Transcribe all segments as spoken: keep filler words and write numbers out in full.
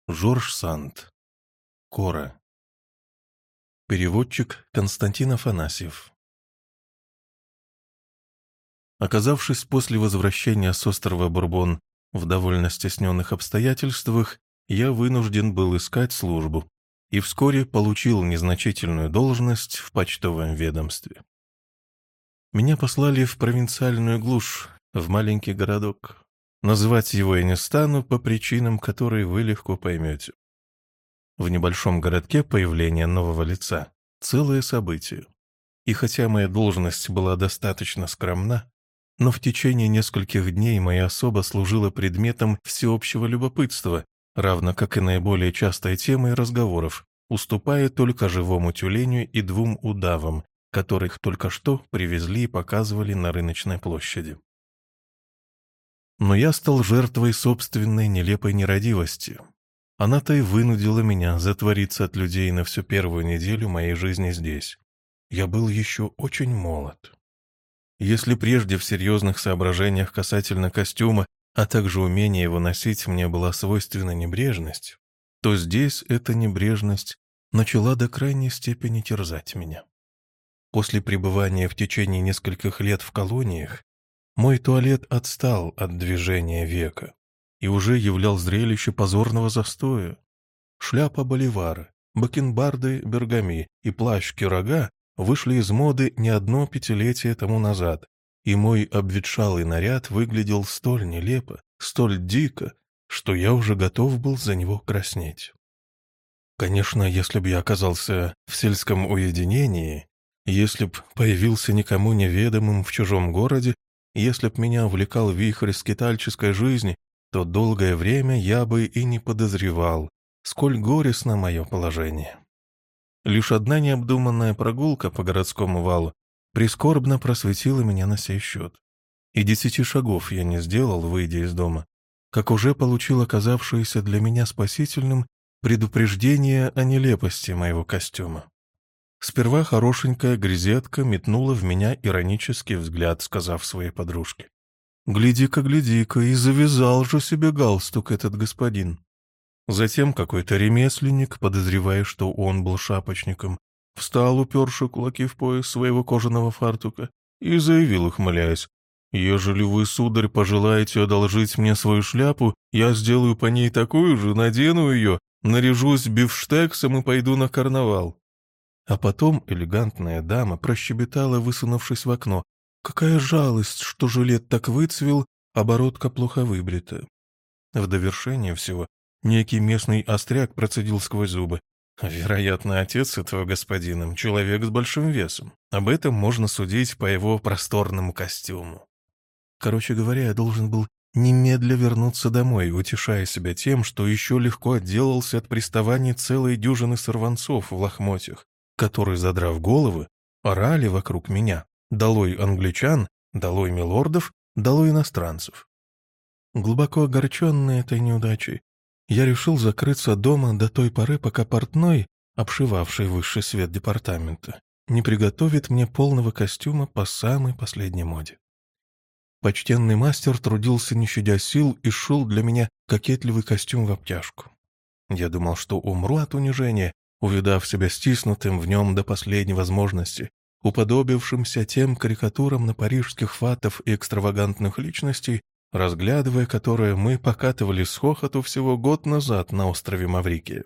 Жорж Санд. Кора. Переводчик Константин Афанасьев. Оказавшись после возвращения с острова Бурбон в довольно стесненных обстоятельствах, я вынужден был искать службу и вскоре получил незначительную должность в почтовом ведомстве. Меня послали в провинциальную глушь, в маленький городок. Называть его я не стану по причинам, которые вы легко поймете. В небольшом городке появление нового лица — целое событие. И хотя моя должность была достаточно скромна, но в течение нескольких дней моя особа служила предметом всеобщего любопытства, равно как и наиболее частой темой разговоров, уступая только живому тюленю и двум удавам, которых только что привезли и показывали на рыночной площади. Но я стал жертвой собственной нелепой нерадивости. Она-то и вынудила меня затвориться от людей на всю первую неделю моей жизни здесь. Я был еще очень молод. Если прежде в серьезных соображениях касательно костюма, а также умения его носить мне была свойственна небрежность, то здесь эта небрежность начала до крайней степени терзать меня. После пребывания в течение нескольких лет в колониях мой туалет отстал от движения века и уже являл зрелище позорного застоя. Шляпа Боливара, бакенбарды Бергами и плащ Кюрага вышли из моды не одно пятилетие тому назад, и мой обветшалый наряд выглядел столь нелепо, столь дико, что я уже готов был за него краснеть. Конечно, если бы я оказался в сельском уединении, если б появился никому неведомым в чужом городе, если б меня увлекал вихрь скитальческой жизни, то долгое время я бы и не подозревал, сколь горестно мое положение. Лишь одна необдуманная прогулка по городскому валу прискорбно просветила меня на сей счет. И десяти шагов я не сделал, выйдя из дома, как уже получил оказавшееся для меня спасительным предупреждение о нелепости моего костюма. Сперва хорошенькая грезетка метнула в меня иронический взгляд, сказав своей подружке: «Гляди-ка, гляди-ка, и завязал же себе галстук этот господин». Затем какой-то ремесленник, подозревая, что он был шапочником, встал, уперши кулаки в пояс своего кожаного фартука, и заявил, ухмыляясь: «Ежели вы, сударь, пожелаете одолжить мне свою шляпу, я сделаю по ней такую же, надену ее, наряжусь бифштексом и пойду на карнавал». А потом элегантная дама прощебетала, высунувшись в окно: «Какая жалость, что жилет так выцвел, а бородка плохо выбрита». В довершение всего некий местный остряк процедил сквозь зубы: «Вероятно, отец этого господина — человек с большим весом. Об этом можно судить по его просторному костюму». Короче говоря, я должен был немедля вернуться домой, утешая себя тем, что еще легко отделался от приставаний целой дюжины сорванцов в лохмотьях, которые, задрав головы, орали вокруг меня: «Долой англичан, долой милордов, долой иностранцев». Глубоко огорченный этой неудачей, я решил закрыться дома до той поры, пока портной, обшивавший высший свет департамента, не приготовит мне полного костюма по самой последней моде. Почтенный мастер трудился не щадя сил и шил для меня кокетливый костюм в обтяжку. Я думал, что умру от унижения, увидав себя стиснутым в нем до последней возможности, уподобившимся тем карикатурам на парижских фатов и экстравагантных личностей, разглядывая которые мы покатывали с хохоту всего год назад на острове Маврикия.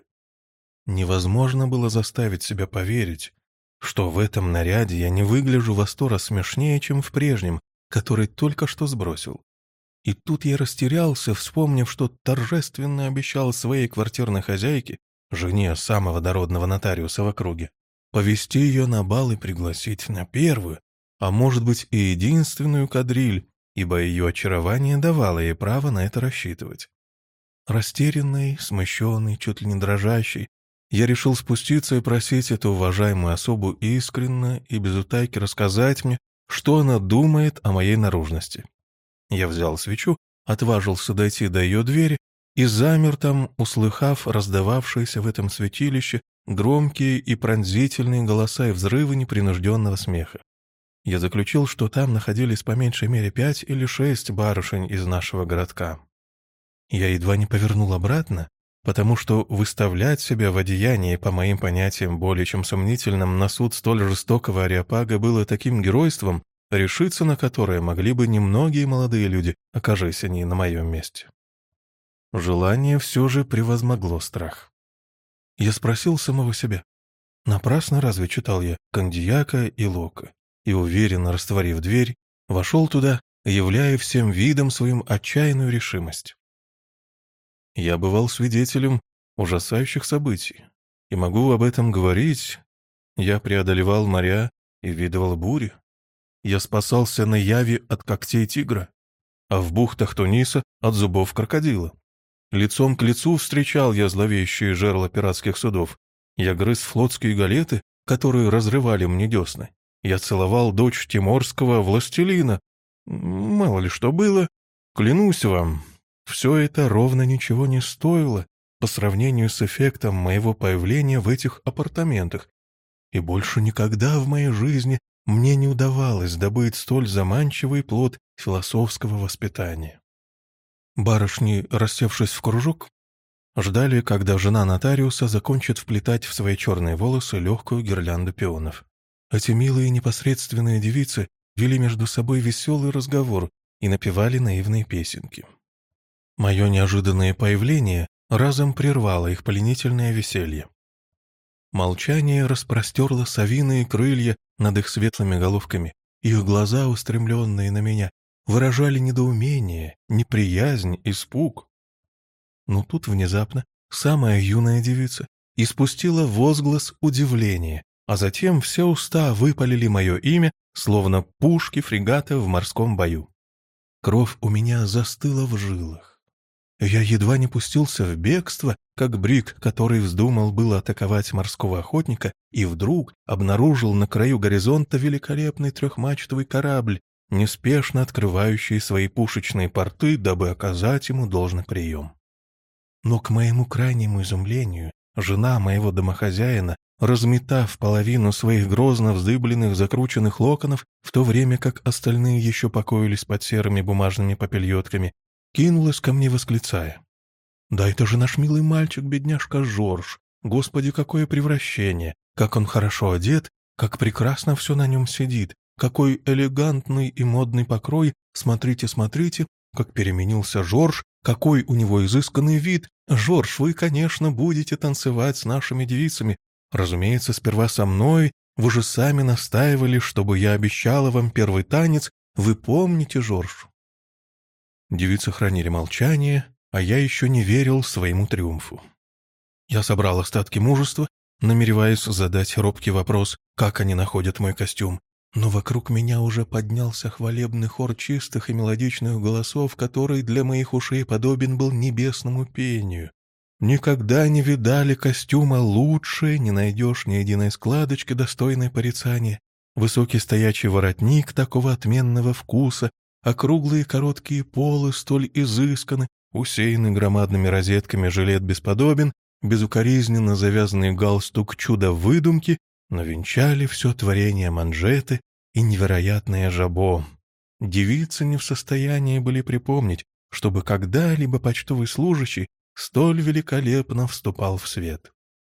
Невозможно было заставить себя поверить, что в этом наряде я не выгляжу во сто раз смешнее, чем в прежнем, который только что сбросил. И тут я растерялся, вспомнив, что торжественно обещал своей квартирной хозяйке, жене самого дородного нотариуса в округе, повести ее на бал и пригласить на первую, а может быть и единственную кадриль, ибо ее очарование давало ей право на это рассчитывать. Растерянный, смущенный, чуть ли не дрожащий, я решил спуститься и просить эту уважаемую особу искренне и без утайки рассказать мне, что она думает о моей наружности. Я взял свечу, отважился дойти до ее двери и замер там, услыхав раздававшиеся в этом святилище громкие и пронзительные голоса и взрывы непринужденного смеха. Я заключил, что там находились по меньшей мере пять или шесть барышень из нашего городка. Я едва не повернул обратно, потому что выставлять себя в одеянии, по моим понятиям, более чем сомнительным, на суд столь жестокого ареопага было таким геройством, решиться на которое могли бы немногие молодые люди, окажись они на моем месте. Желание все же превозмогло страх. Я спросил самого себя, напрасно разве читал я Кондиака и Лока, и, уверенно растворив дверь, вошел туда, являя всем видом своим отчаянную решимость. Я бывал свидетелем ужасающих событий, и могу об этом говорить. Я преодолевал моря и видывал бури. Я спасался на Яве от когтей тигра, а в бухтах Туниса от зубов крокодила. Лицом к лицу встречал я зловещие жерла пиратских судов. Я грыз флотские галеты, которые разрывали мне десны. Я целовал дочь тиморского властелина. Мало ли что было. Клянусь вам, все это ровно ничего не стоило по сравнению с эффектом моего появления в этих апартаментах. И больше никогда в моей жизни мне не удавалось добыть столь заманчивый плод философского воспитания. Барышни, рассевшись в кружок, ждали, когда жена нотариуса закончит вплетать в свои черные волосы легкую гирлянду пионов. Эти милые непосредственные девицы вели между собой веселый разговор и напевали наивные песенки. Мое неожиданное появление разом прервало их пленительное веселье. Молчание распростерло совиные крылья над их светлыми головками. Их глаза, устремленные на меня, выражали недоумение, неприязнь, испуг. Но тут внезапно самая юная девица испустила возглас удивления, а затем все уста выпалили мое имя, словно пушки фрегата в морском бою. Кровь у меня застыла в жилах. Я едва не пустился в бегство, как бриг, который вздумал было атаковать морского охотника, и вдруг обнаружил на краю горизонта великолепный трехмачтовый корабль, неспешно открывающий свои пушечные порты, дабы оказать ему должный прием. Но, к моему крайнему изумлению, жена моего домохозяина, разметав половину своих грозно вздыбленных закрученных локонов, в то время как остальные еще покоились под серыми бумажными попельотками, кинулась ко мне, восклицая: «Да это же наш милый мальчик, бедняжка Жорж! Господи, какое превращение! Как он хорошо одет, как прекрасно все на нем сидит! Какой элегантный и модный покрой! Смотрите, смотрите, как переменился Жорж! Какой у него изысканный вид! Жорж, вы, конечно, будете танцевать с нашими девицами. Разумеется, сперва со мной. Вы же сами настаивали, чтобы я обещала вам первый танец. Вы помните, Жорж?» Девицы хранили молчание, а я еще не верил своему триумфу. Я собрал остатки мужества, намереваясь задать робкий вопрос, как они находят мой костюм, но вокруг меня уже поднялся хвалебный хор чистых и мелодичных голосов, который для моих ушей подобен был небесному пению. Никогда не видали костюма лучше, не найдешь ни единой складочки, достойной порицания. Высокий стоячий воротник такого отменного вкуса, округлые короткие полы столь изысканы, усеянный громадными розетками жилет бесподобен, безукоризненно завязанный галстук чудо-выдумки, но венчали все творение манжеты и невероятное жабо. Девицы не в состоянии были припомнить, чтобы когда-либо почтовый служащий столь великолепно вступал в свет.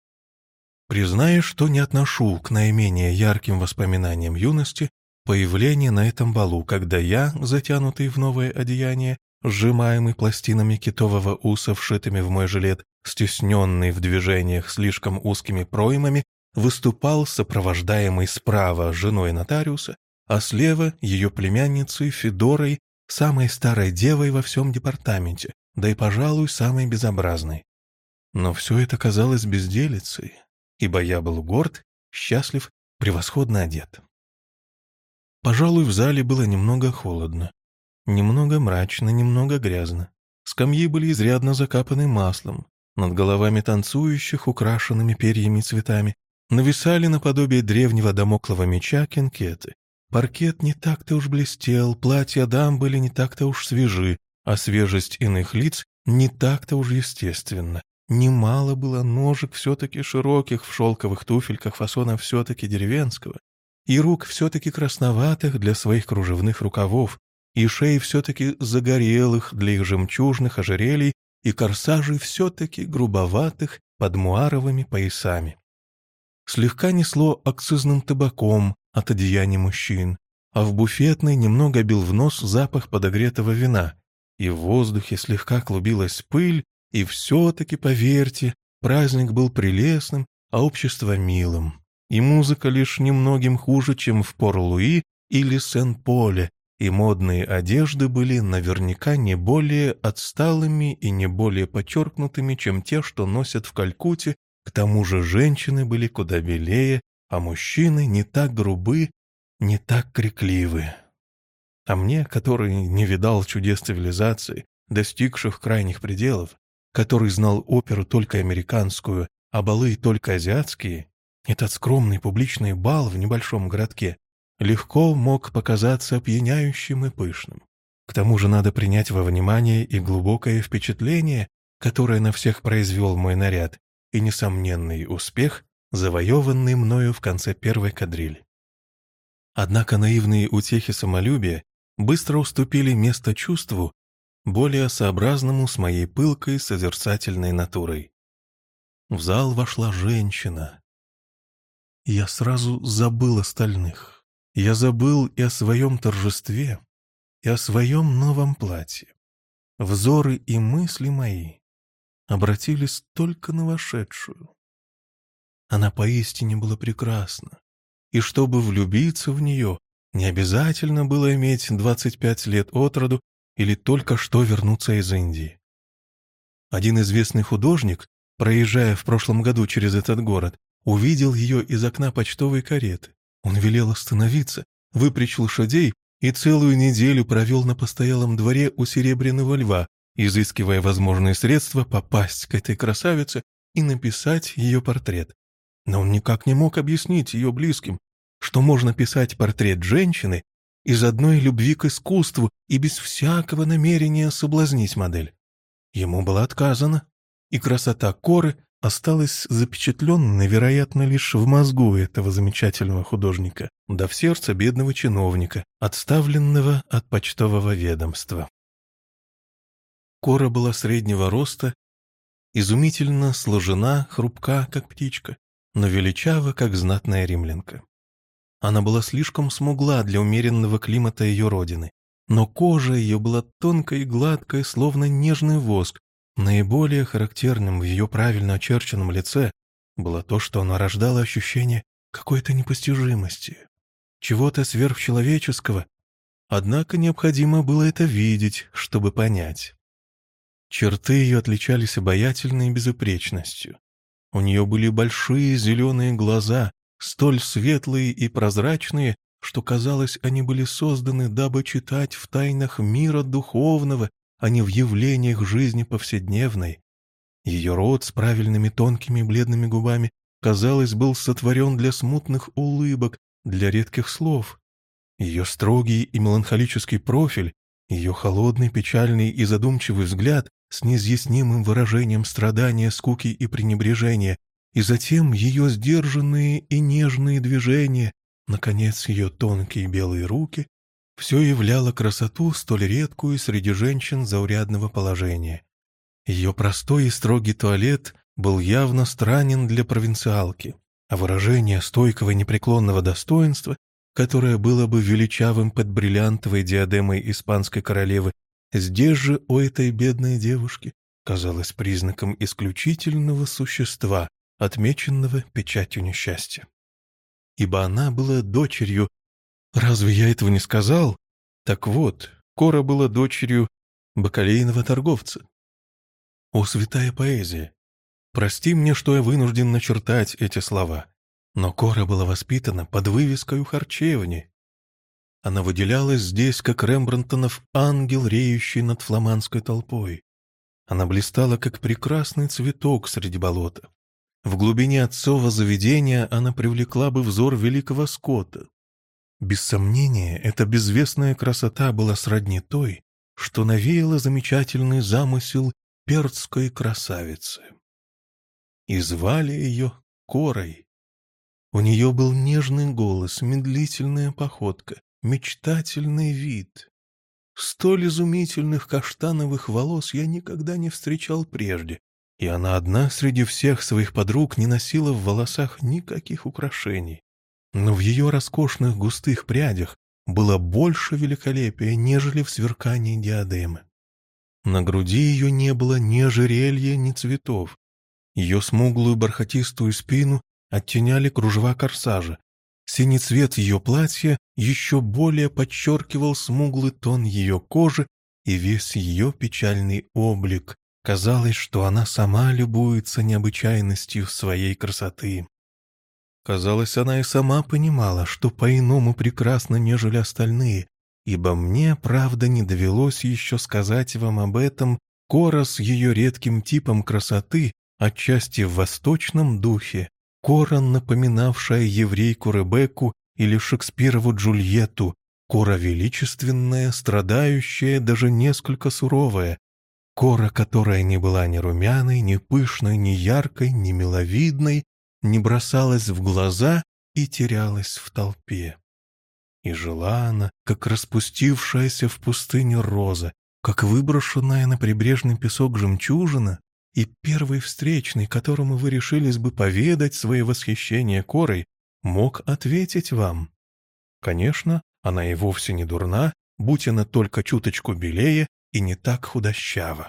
Признаю, что не отношу к наименее ярким воспоминаниям юности появление на этом балу, когда я, затянутый в новое одеяние, сжимаемый пластинами китового уса, вшитыми в мой жилет, стесненный в движениях слишком узкими проймами, выступал сопровождаемый справа женой нотариуса, а слева ее племянницей Федорой, самой старой девой во всем департаменте, да и, пожалуй, самой безобразной. Но все это казалось безделицей, ибо я был горд, счастлив, превосходно одет. Пожалуй, в зале было немного холодно, немного мрачно, немного грязно. Скамьи были изрядно закапаны маслом, над головами танцующих, украшенными перьями и цветами, нависали наподобие древнего дамоклова меча кенкеты. Паркет не так-то уж блестел, платья дам были не так-то уж свежи, а свежесть иных лиц не так-то уж естественна. Немало было ножек все-таки широких в шелковых туфельках фасона все-таки деревенского, и рук все-таки красноватых для своих кружевных рукавов, и шеи все-таки загорелых для их жемчужных ожерелий, и корсажей все-таки грубоватых под муаровыми поясами. Слегка несло акцизным табаком от одеяний мужчин, а в буфетной немного бил в нос запах подогретого вина, и в воздухе слегка клубилась пыль, и все-таки, поверьте, праздник был прелестным, а общество милым, и музыка лишь немногим хуже, чем в Пор-Луи или Сен-Поле, и модные одежды были наверняка не более отсталыми и не более подчеркнутыми, чем те, что носят в Калькутте. К тому же женщины были куда белее, а мужчины не так грубы, не так крикливы. А мне, который не видал чудес цивилизации, достигших крайних пределов, который знал оперу только американскую, а балы только азиатские, этот скромный публичный бал в небольшом городке легко мог показаться опьяняющим и пышным. К тому же надо принять во внимание и глубокое впечатление, которое на всех произвел мой наряд, и несомненный успех, завоеванный мною в конце первой кадрили. Однако наивные утехи самолюбия быстро уступили место чувству, более сообразному с моей пылкой созерцательной натурой. В зал вошла женщина. Я сразу забыл остальных. Я забыл и о своем торжестве, и о своем новом платье. Взоры и мысли мои обратились только на вошедшую. Она поистине была прекрасна, и чтобы влюбиться в нее, не обязательно было иметь двадцать пять лет от роду или только что вернуться из Индии. Один известный художник, проезжая в прошлом году через этот город, увидел ее из окна почтовой кареты. Он велел остановиться, выпрячь лошадей и целую неделю провел на постоялом дворе у Серебряного Льва, изыскивая возможные средства попасть к этой красавице и написать ее портрет. Но он никак не мог объяснить ее близким, что можно писать портрет женщины из одной любви к искусству и без всякого намерения соблазнить модель. Ему было отказано, и красота Коры осталась запечатленной, вероятно, лишь в мозгу этого замечательного художника, да в сердце бедного чиновника, отставленного от почтового ведомства. Кора была среднего роста, изумительно сложена, хрупка, как птичка, но величава, как знатная римлянка. Она была слишком смугла для умеренного климата ее родины, но кожа ее была тонкой и гладкой, словно нежный воск. Наиболее характерным в ее правильно очерченном лице было то, что она рождала ощущение какой-то непостижимости, чего-то сверхчеловеческого, однако необходимо было это видеть, чтобы понять. Черты ее отличались обаятельной безупречностью. У нее были большие зеленые глаза, столь светлые и прозрачные, что, казалось, они были созданы, дабы читать в тайнах мира духовного, а не в явлениях жизни повседневной. Ее рот с правильными тонкими бледными губами, казалось, был сотворен для смутных улыбок, для редких слов. Ее строгий и меланхолический профиль, ее холодный, печальный и задумчивый взгляд с неизъяснимым выражением страдания, скуки и пренебрежения, и затем ее сдержанные и нежные движения, наконец, ее тонкие белые руки, все являло красоту, столь редкую среди женщин заурядного положения. Ее простой и строгий туалет был явно странен для провинциалки, а выражение стойкого и непреклонного достоинства, которое было бы величавым под бриллиантовой диадемой испанской королевы, здесь же у этой бедной девушки казалось признаком исключительного существа, отмеченного печатью несчастья. Ибо она была дочерью... Разве я этого не сказал? Так вот, Кора была дочерью бакалейного торговца. О, святая поэзия! Прости мне, что я вынужден начертать эти слова, но Кора была воспитана под вывеской харчевни. Она выделялась здесь, как Рембрандтонов ангел, реющий над фламандской толпой. Она блистала, как прекрасный цветок среди болота. В глубине отцова заведения она привлекла бы взор великого Скотта. Без сомнения, эта безвестная красота была сродни той, что навеяла замечательный замысел перцкой красавицы. И звали ее Корой. У нее был нежный голос, медлительная походка, мечтательный вид. Столь изумительных каштановых волос я никогда не встречал прежде, и она одна среди всех своих подруг не носила в волосах никаких украшений. Но в ее роскошных густых прядях было больше великолепия, нежели в сверкании диадемы. На груди ее не было ни ожерелья, ни цветов. Ее смуглую бархатистую спину оттеняли кружева корсажа. Синий цвет ее платья еще более подчеркивал смуглый тон ее кожи и весь ее печальный облик. Казалось, что она сама любуется необычайностью своей красоты. Казалось, она и сама понимала, что по-иному прекрасна, нежели остальные, ибо мне, правда, не довелось еще сказать вам об этом. Кора с ее редким типом красоты, отчасти в восточном духе, Кора, напоминавшая еврейку Ребекку или Шекспирову Джульетту, Кора величественная, страдающая, даже несколько суровая, Кора, которая не была ни румяной, ни пышной, ни яркой, ни миловидной, не бросалась в глаза и терялась в толпе. И жила она, как распустившаяся в пустыне роза, как выброшенная на прибрежный песок жемчужина, и первый встречный, которому вы решились бы поведать свои восхищения Корой, мог ответить вам. Конечно, она и вовсе не дурна, будь она только чуточку белее и не так худощава.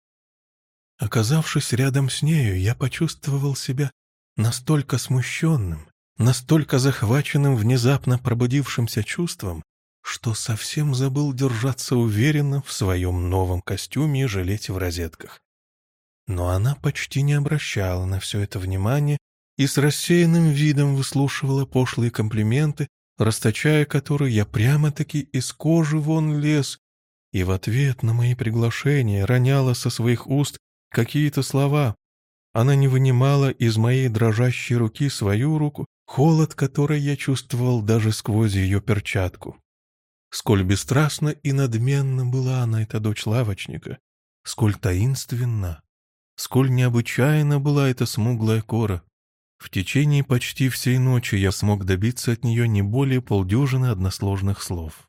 Оказавшись рядом с нею, я почувствовал себя настолько смущенным, настолько захваченным внезапно пробудившимся чувством, что совсем забыл держаться уверенно в своем новом костюме и жилете в розетках. Но она почти не обращала на все это внимания и с рассеянным видом выслушивала пошлые комплименты, расточая которые я прямо-таки из кожи вон лез, и в ответ на мои приглашения роняла со своих уст какие-то слова. Она не вынимала из моей дрожащей руки свою руку, холод которой я чувствовал даже сквозь ее перчатку. Сколь бесстрастна и надменна была она, эта дочь лавочника, сколь таинственна, сколь необычайна была эта смуглая Кора. В течение почти всей ночи я смог добиться от нее не более полдюжины односложных слов.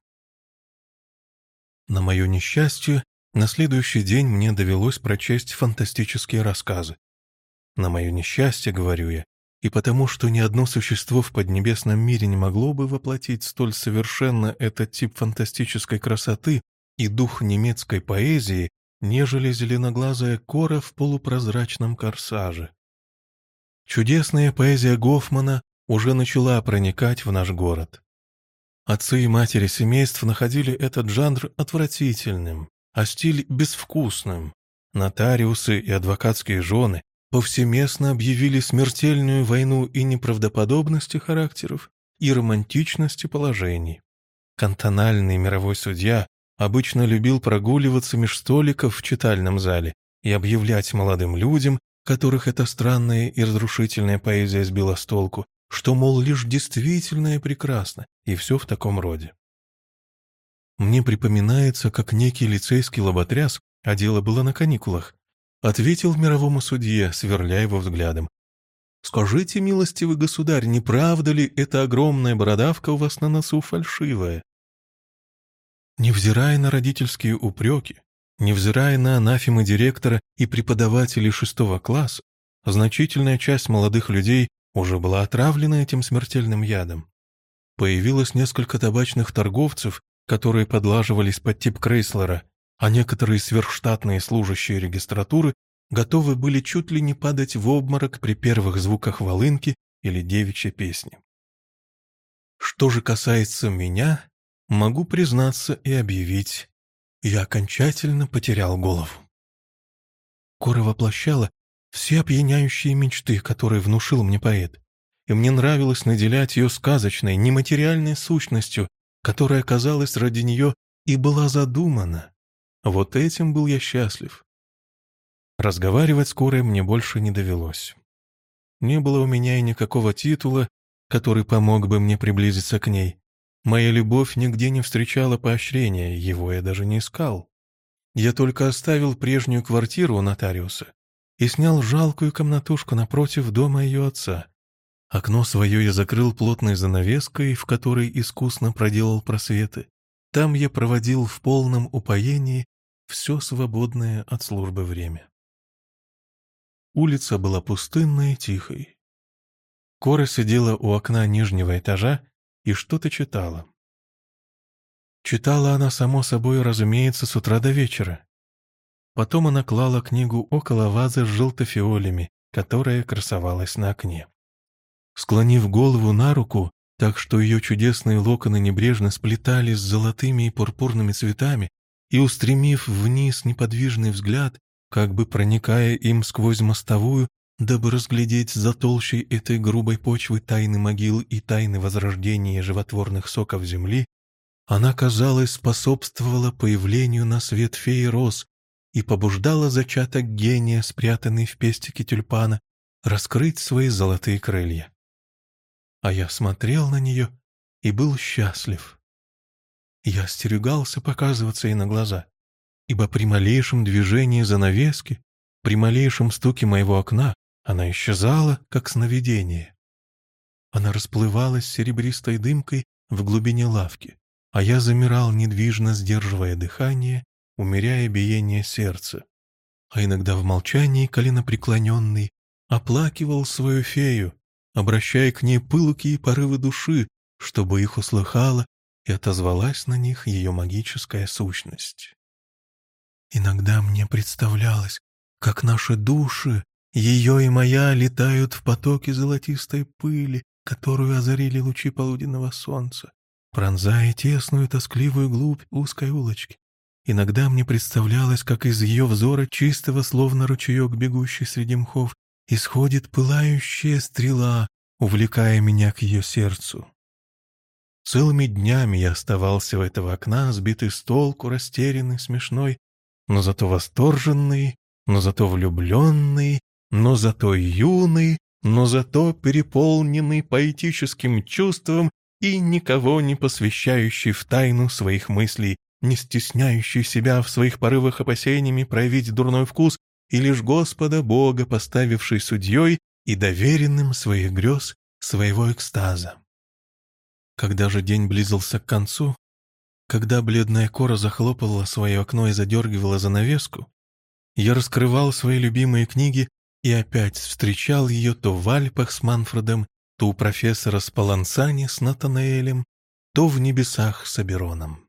На мое несчастье, на следующий день мне довелось прочесть фантастические рассказы. На мое несчастье, говорю я, и потому что ни одно существо в поднебесном мире не могло бы воплотить столь совершенно этот тип фантастической красоты и дух немецкой поэзии, нежели зеленоглазая Кора в полупрозрачном корсаже. Чудесная поэзия Гофмана уже начала проникать в наш город. Отцы и матери семейств находили этот жанр отвратительным, а стиль безвкусным. Нотариусы и адвокатские жены повсеместно объявили смертельную войну и неправдоподобности характеров, и романтичности положений. Кантональный мировой судья обычно любил прогуливаться меж столиков в читальном зале и объявлять молодым людям, которых эта странная и разрушительная поэзия сбила с толку, что, мол, лишь действительное прекрасно, и все в таком роде. Мне припоминается, как некий лицейский лоботряс, а дело было на каникулах, ответил мировому судье, сверля его взглядом: «Скажите, милостивый государь, не правда ли эта огромная бородавка у вас на носу фальшивая?» Невзирая на родительские упреки, невзирая на анафемы директора и преподавателей шестого класса, значительная часть молодых людей уже была отравлена этим смертельным ядом. Появилось несколько табачных торговцев, которые подлаживались под тип Крейслера, а некоторые сверхштатные служащие регистратуры готовы были чуть ли не падать в обморок при первых звуках волынки или девичьей песни. Что же касается меня, могу признаться и объявить, я окончательно потерял голову. Кора воплощала все опьяняющие мечты, которые внушил мне поэт, и мне нравилось наделять ее сказочной, нематериальной сущностью, которая, казалось, ради нее и была задумана. Вот этим был я счастлив. Разговаривать с Корой мне больше не довелось. Не было у меня и никакого титула, который помог бы мне приблизиться к ней. Моя любовь нигде не встречала поощрения, его я даже не искал. Я только оставил прежнюю квартиру у нотариуса и снял жалкую комнатушку напротив дома ее отца. Окно свое я закрыл плотной занавеской, в которой искусно проделал просветы, Там я проводил в полном упоении все свободное от службы время. Улица была пустынной и тихой. Кора сидела у окна нижнего этажа и что-то читала. Читала она, само собой, разумеется, с утра до вечера. Потом она клала книгу около вазы с желтофиолями, которая красовалась на окне. Склонив голову на руку, так что ее чудесные локоны небрежно сплетались с золотыми и пурпурными цветами, и устремив вниз неподвижный взгляд, как бы проникая им сквозь мостовую, дабы разглядеть за толщей этой грубой почвы тайны могил и тайны возрождения животворных соков земли, она, казалось, способствовала появлению на свет феи роз и побуждала зачаток гения, спрятанный в пестике тюльпана, раскрыть свои золотые крылья. А я смотрел на нее и был счастлив. Я остерегался показываться ей на глаза, ибо при малейшем движении занавески, при малейшем стуке моего окна она исчезала, как сновидение. Она расплывалась серебристой дымкой в глубине лавки, а я замирал, недвижно сдерживая дыхание, умеряя биение сердца, а иногда в молчании коленопреклоненный оплакивал свою фею, обращая к ней пылкие порывы души, чтобы их услыхала и отозвалась на них ее магическая сущность. Иногда мне представлялось, как наши души, ее и моя, летают в потоке золотистой пыли, которую озарили лучи полуденного солнца, пронзая тесную тоскливую глубь узкой улочки. Иногда мне представлялось, как из ее взора, чистого, словно ручеек, бегущий среди мхов, исходит пылающая стрела, увлекая меня к ее сердцу. Целыми днями я оставался у этого окна, сбитый с толку, растерянный, смешной, но зато восторженный, но зато влюбленный, но зато юный, но зато переполненный поэтическим чувством и никого не посвящающий в тайну своих мыслей, не стесняющий себя в своих порывах опасениями проявить дурной вкус, и лишь Господа Бога поставивший судьей и доверенным своих грез, своего экстаза. Когда же день близился к концу, когда бледная Кора захлопывала свое окно и задергивала занавеску, я раскрывал свои любимые книги и опять встречал ее то в Альпах с Манфредом, то у профессора Спалансани с Натанаэлем, то в небесах с Абероном.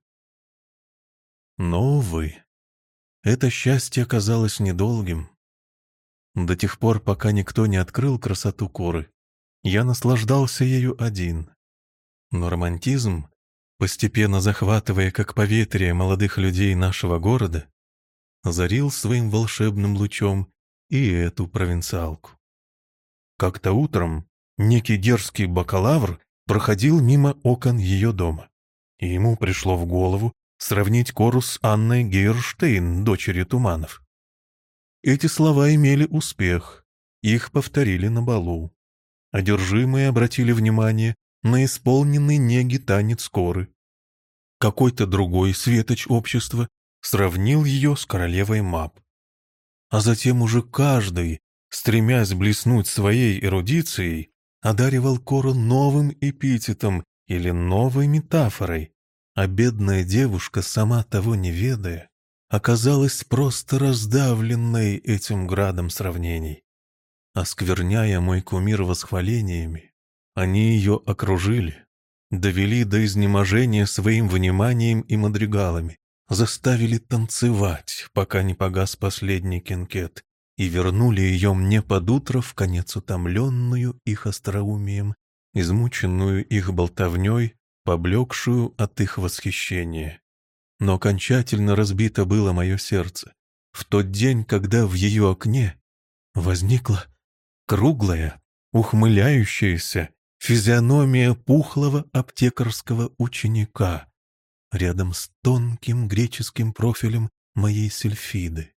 Но, увы, это счастье оказалось недолгим. До тех пор, пока никто не открыл красоту Коры, я наслаждался ею один. Но романтизм, постепенно захватывая как поветрие молодых людей нашего города, озарил своим волшебным лучом и эту провинциалку. Как-то утром некий дерзкий бакалавр проходил мимо окон ее дома, и ему пришло в голову сравнить Кору с Анной Гейерштейн, дочерью Туманов. Эти слова имели успех, их повторили на балу. Одержимые обратили внимание на исполненный неги танец Коры. Какой-то другой светоч общества сравнил ее с королевой Маб. А затем уже каждый, стремясь блеснуть своей эрудицией, одаривал Кору новым эпитетом или новой метафорой, а бедная девушка, сама того не ведая, оказалась просто раздавленной этим градом сравнений. Оскверняя мой кумир восхвалениями, они ее окружили, довели до изнеможения своим вниманием и мадригалами, заставили танцевать, пока не погас последний кенкет, и вернули ее мне под утро, вконец утомленную их остроумием, измученную их болтовней, поблекшую от их восхищения. Но окончательно разбито было мое сердце в тот день, когда в ее окне возникла круглая, ухмыляющаяся физиономия пухлого аптекарского ученика рядом с тонким греческим профилем моей Сильфиды.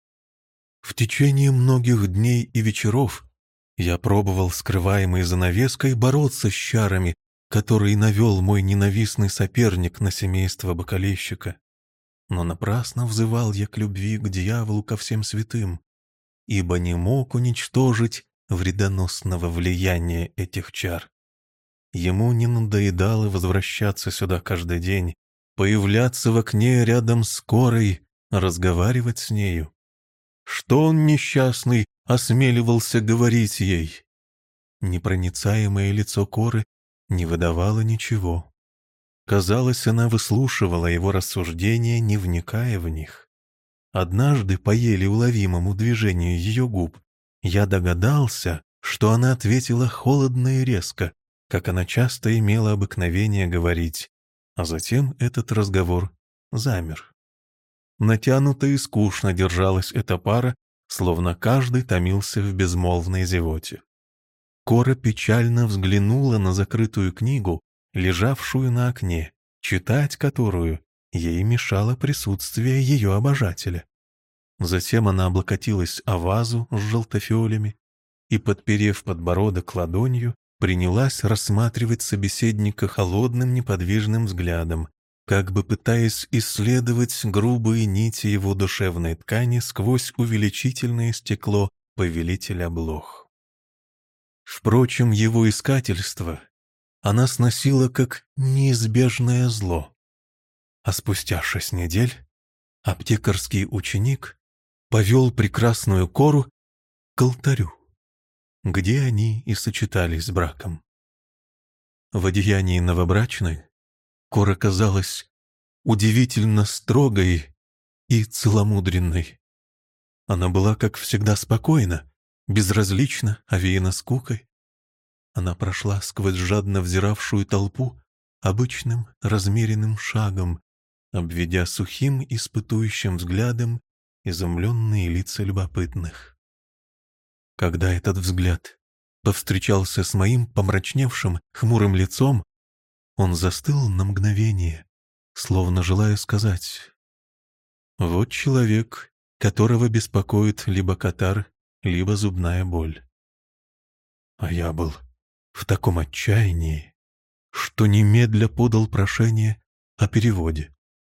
В течение многих дней и вечеров я пробовал, скрываемый занавеской, бороться с чарами, которые навел мой ненавистный соперник на семейство бокалейщика. Но напрасно взывал я к любви, к дьяволу, ко всем святым, ибо не мог уничтожить вредоносного влияния этих чар. Ему не надоедало возвращаться сюда каждый день, появляться в окне рядом с Корой, разговаривать с нею. Что он, несчастный, осмеливался говорить ей? Непроницаемое лицо Коры не выдавало ничего. Казалось, она выслушивала его рассуждения, не вникая в них. Однажды, по еле уловимому движению ее губ, я догадался, что она ответила холодно и резко, как она часто имела обыкновение говорить, а затем этот разговор замер. Натянуто и скучно держалась эта пара, словно каждый томился в безмолвной зевоте. Кора печально взглянула на закрытую книгу, лежавшую на окне, читать которую ей мешало присутствие ее обожателя. Затем она облокотилась о вазу с желтофиолями и, подперев подбородок ладонью, принялась рассматривать собеседника холодным неподвижным взглядом, как бы пытаясь исследовать грубые нити его душевной ткани сквозь увеличительное стекло повелителя блох. Впрочем, его искательство она сносила как неизбежное зло. А спустя шесть недель аптекарский ученик повел прекрасную Кору к алтарю, где они и сочетались с браком. В одеянии новобрачной Кора казалась удивительно строгой и целомудренной. Она была, как всегда, спокойна, безразлична, овеяна скукой. Она прошла сквозь жадно взиравшую толпу обычным размеренным шагом, обведя сухим испытующим взглядом изумленные лица любопытных. Когда этот взгляд повстречался с моим помрачневшим, хмурым лицом, он застыл на мгновение, словно желая сказать: «Вот человек, которого беспокоит либо катар, либо зубная боль». А я был в таком отчаянии, что немедля подал прошение о переводе.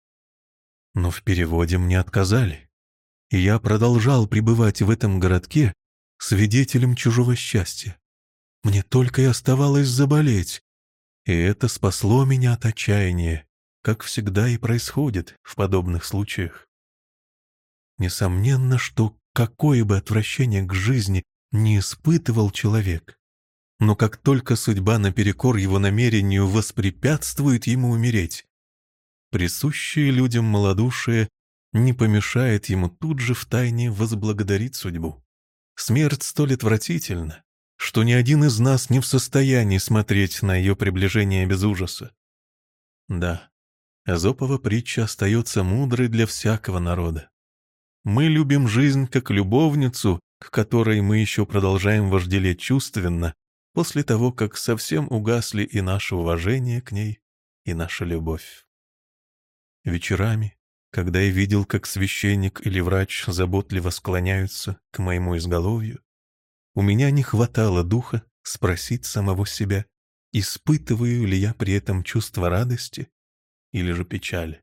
Но в переводе мне отказали, и я продолжал пребывать в этом городке свидетелем чужого счастья. Мне только и оставалось заболеть, и это спасло меня от отчаяния, как всегда и происходит в подобных случаях. Несомненно, что какое бы отвращение к жизни не испытывал человек, но как только судьба наперекор его намерению воспрепятствует ему умереть, присущее людям малодушие не помешает ему тут же втайне возблагодарить судьбу. Смерть столь отвратительна, что ни один из нас не в состоянии смотреть на ее приближение без ужаса. Да, Эзопова притча остается мудрой для всякого народа. Мы любим жизнь как любовницу, к которой мы еще продолжаем вожделеть чувственно, после того, как совсем угасли и наше уважение к ней, и наша любовь. Вечерами, когда я видел, как священник или врач заботливо склоняются к моему изголовью, у меня не хватало духа спросить самого себя, испытываю ли я при этом чувство радости или же печали.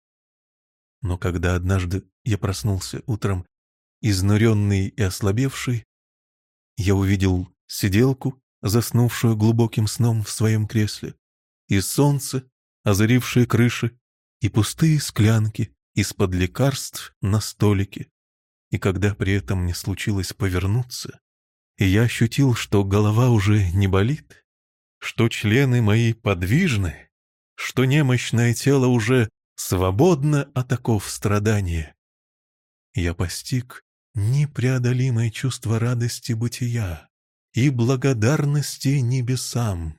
Но когда однажды я проснулся утром, изнуренный и ослабевший, я увидел сиделку, заснувшую глубоким сном в своем кресле, и солнце, озарившее крыши, и пустые склянки из-под лекарств на столике. И когда при этом мне случилось повернуться, и я ощутил, что голова уже не болит, что члены мои подвижны, что немощное тело уже свободно от оков страдания, я постиг непреодолимое чувство радости бытия и благодарности небесам.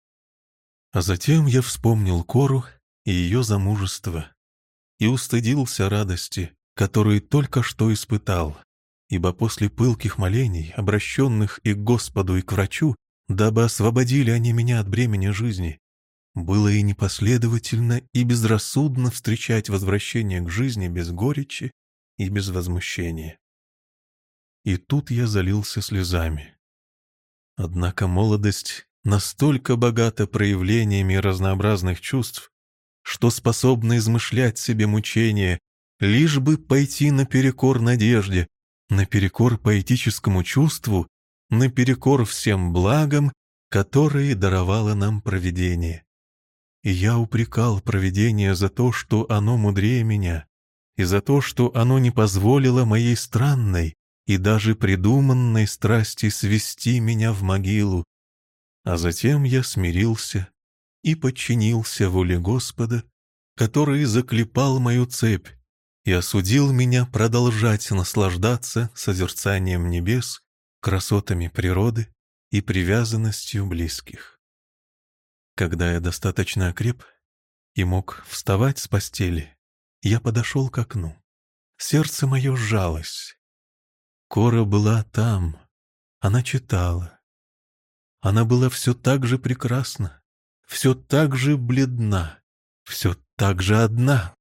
А затем я вспомнил Кору и ее замужество и устыдился радости, которую только что испытал, ибо после пылких молений, обращенных и к Господу, и к врачу, дабы освободили они меня от бремени жизни, было и непоследовательно, и безрассудно встречать возвращение к жизни без горечи и без возмущения. И тут я залился слезами. Однако молодость настолько богата проявлениями разнообразных чувств, что способна измышлять себе мучения, лишь бы пойти наперекор надежде, наперекор поэтическому чувству, наперекор всем благам, которые даровало нам провидение. И я упрекал провидение за то, что оно мудрее меня, и за то, что оно не позволило моей странной и даже придуманной страсти свести меня в могилу. А затем я смирился и подчинился воле Господа, который заклепал мою цепь и осудил меня продолжать наслаждаться созерцанием небес, красотами природы и привязанностью близких. Когда я достаточно окреп и мог вставать с постели, я подошел к окну. Сердце мое сжалось. Кора была там, она читала. Она была все так же прекрасна, все так же бледна, все так же одна.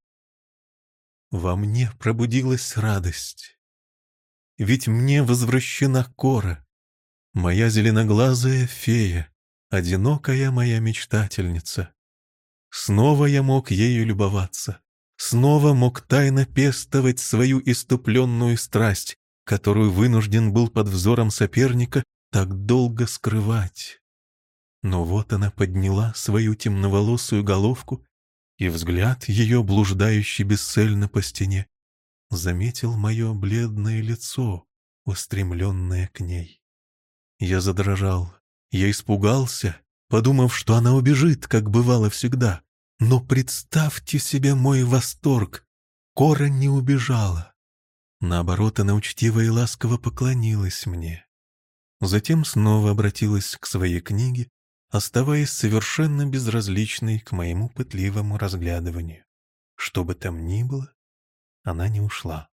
Во мне пробудилась радость. Ведь мне возвращена Кора, моя зеленоглазая фея, одинокая моя мечтательница. Снова я мог ею любоваться, снова мог тайно пестовать свою иступленную страсть, которую вынужден был под взором соперника так долго скрывать. Но вот она подняла свою темноволосую головку, и взгляд ее, блуждающий бесцельно по стене, заметил мое бледное лицо, устремленное к ней. Я задрожал, я испугался, подумав, что она убежит, как бывало всегда. Но представьте себе мой восторг, Кора не убежала. Наоборот, она учтиво и ласково поклонилась мне. Затем снова обратилась к своей книге, оставаясь совершенно безразличной к моему пытливому разглядыванию. Что бы там ни было, она не ушла.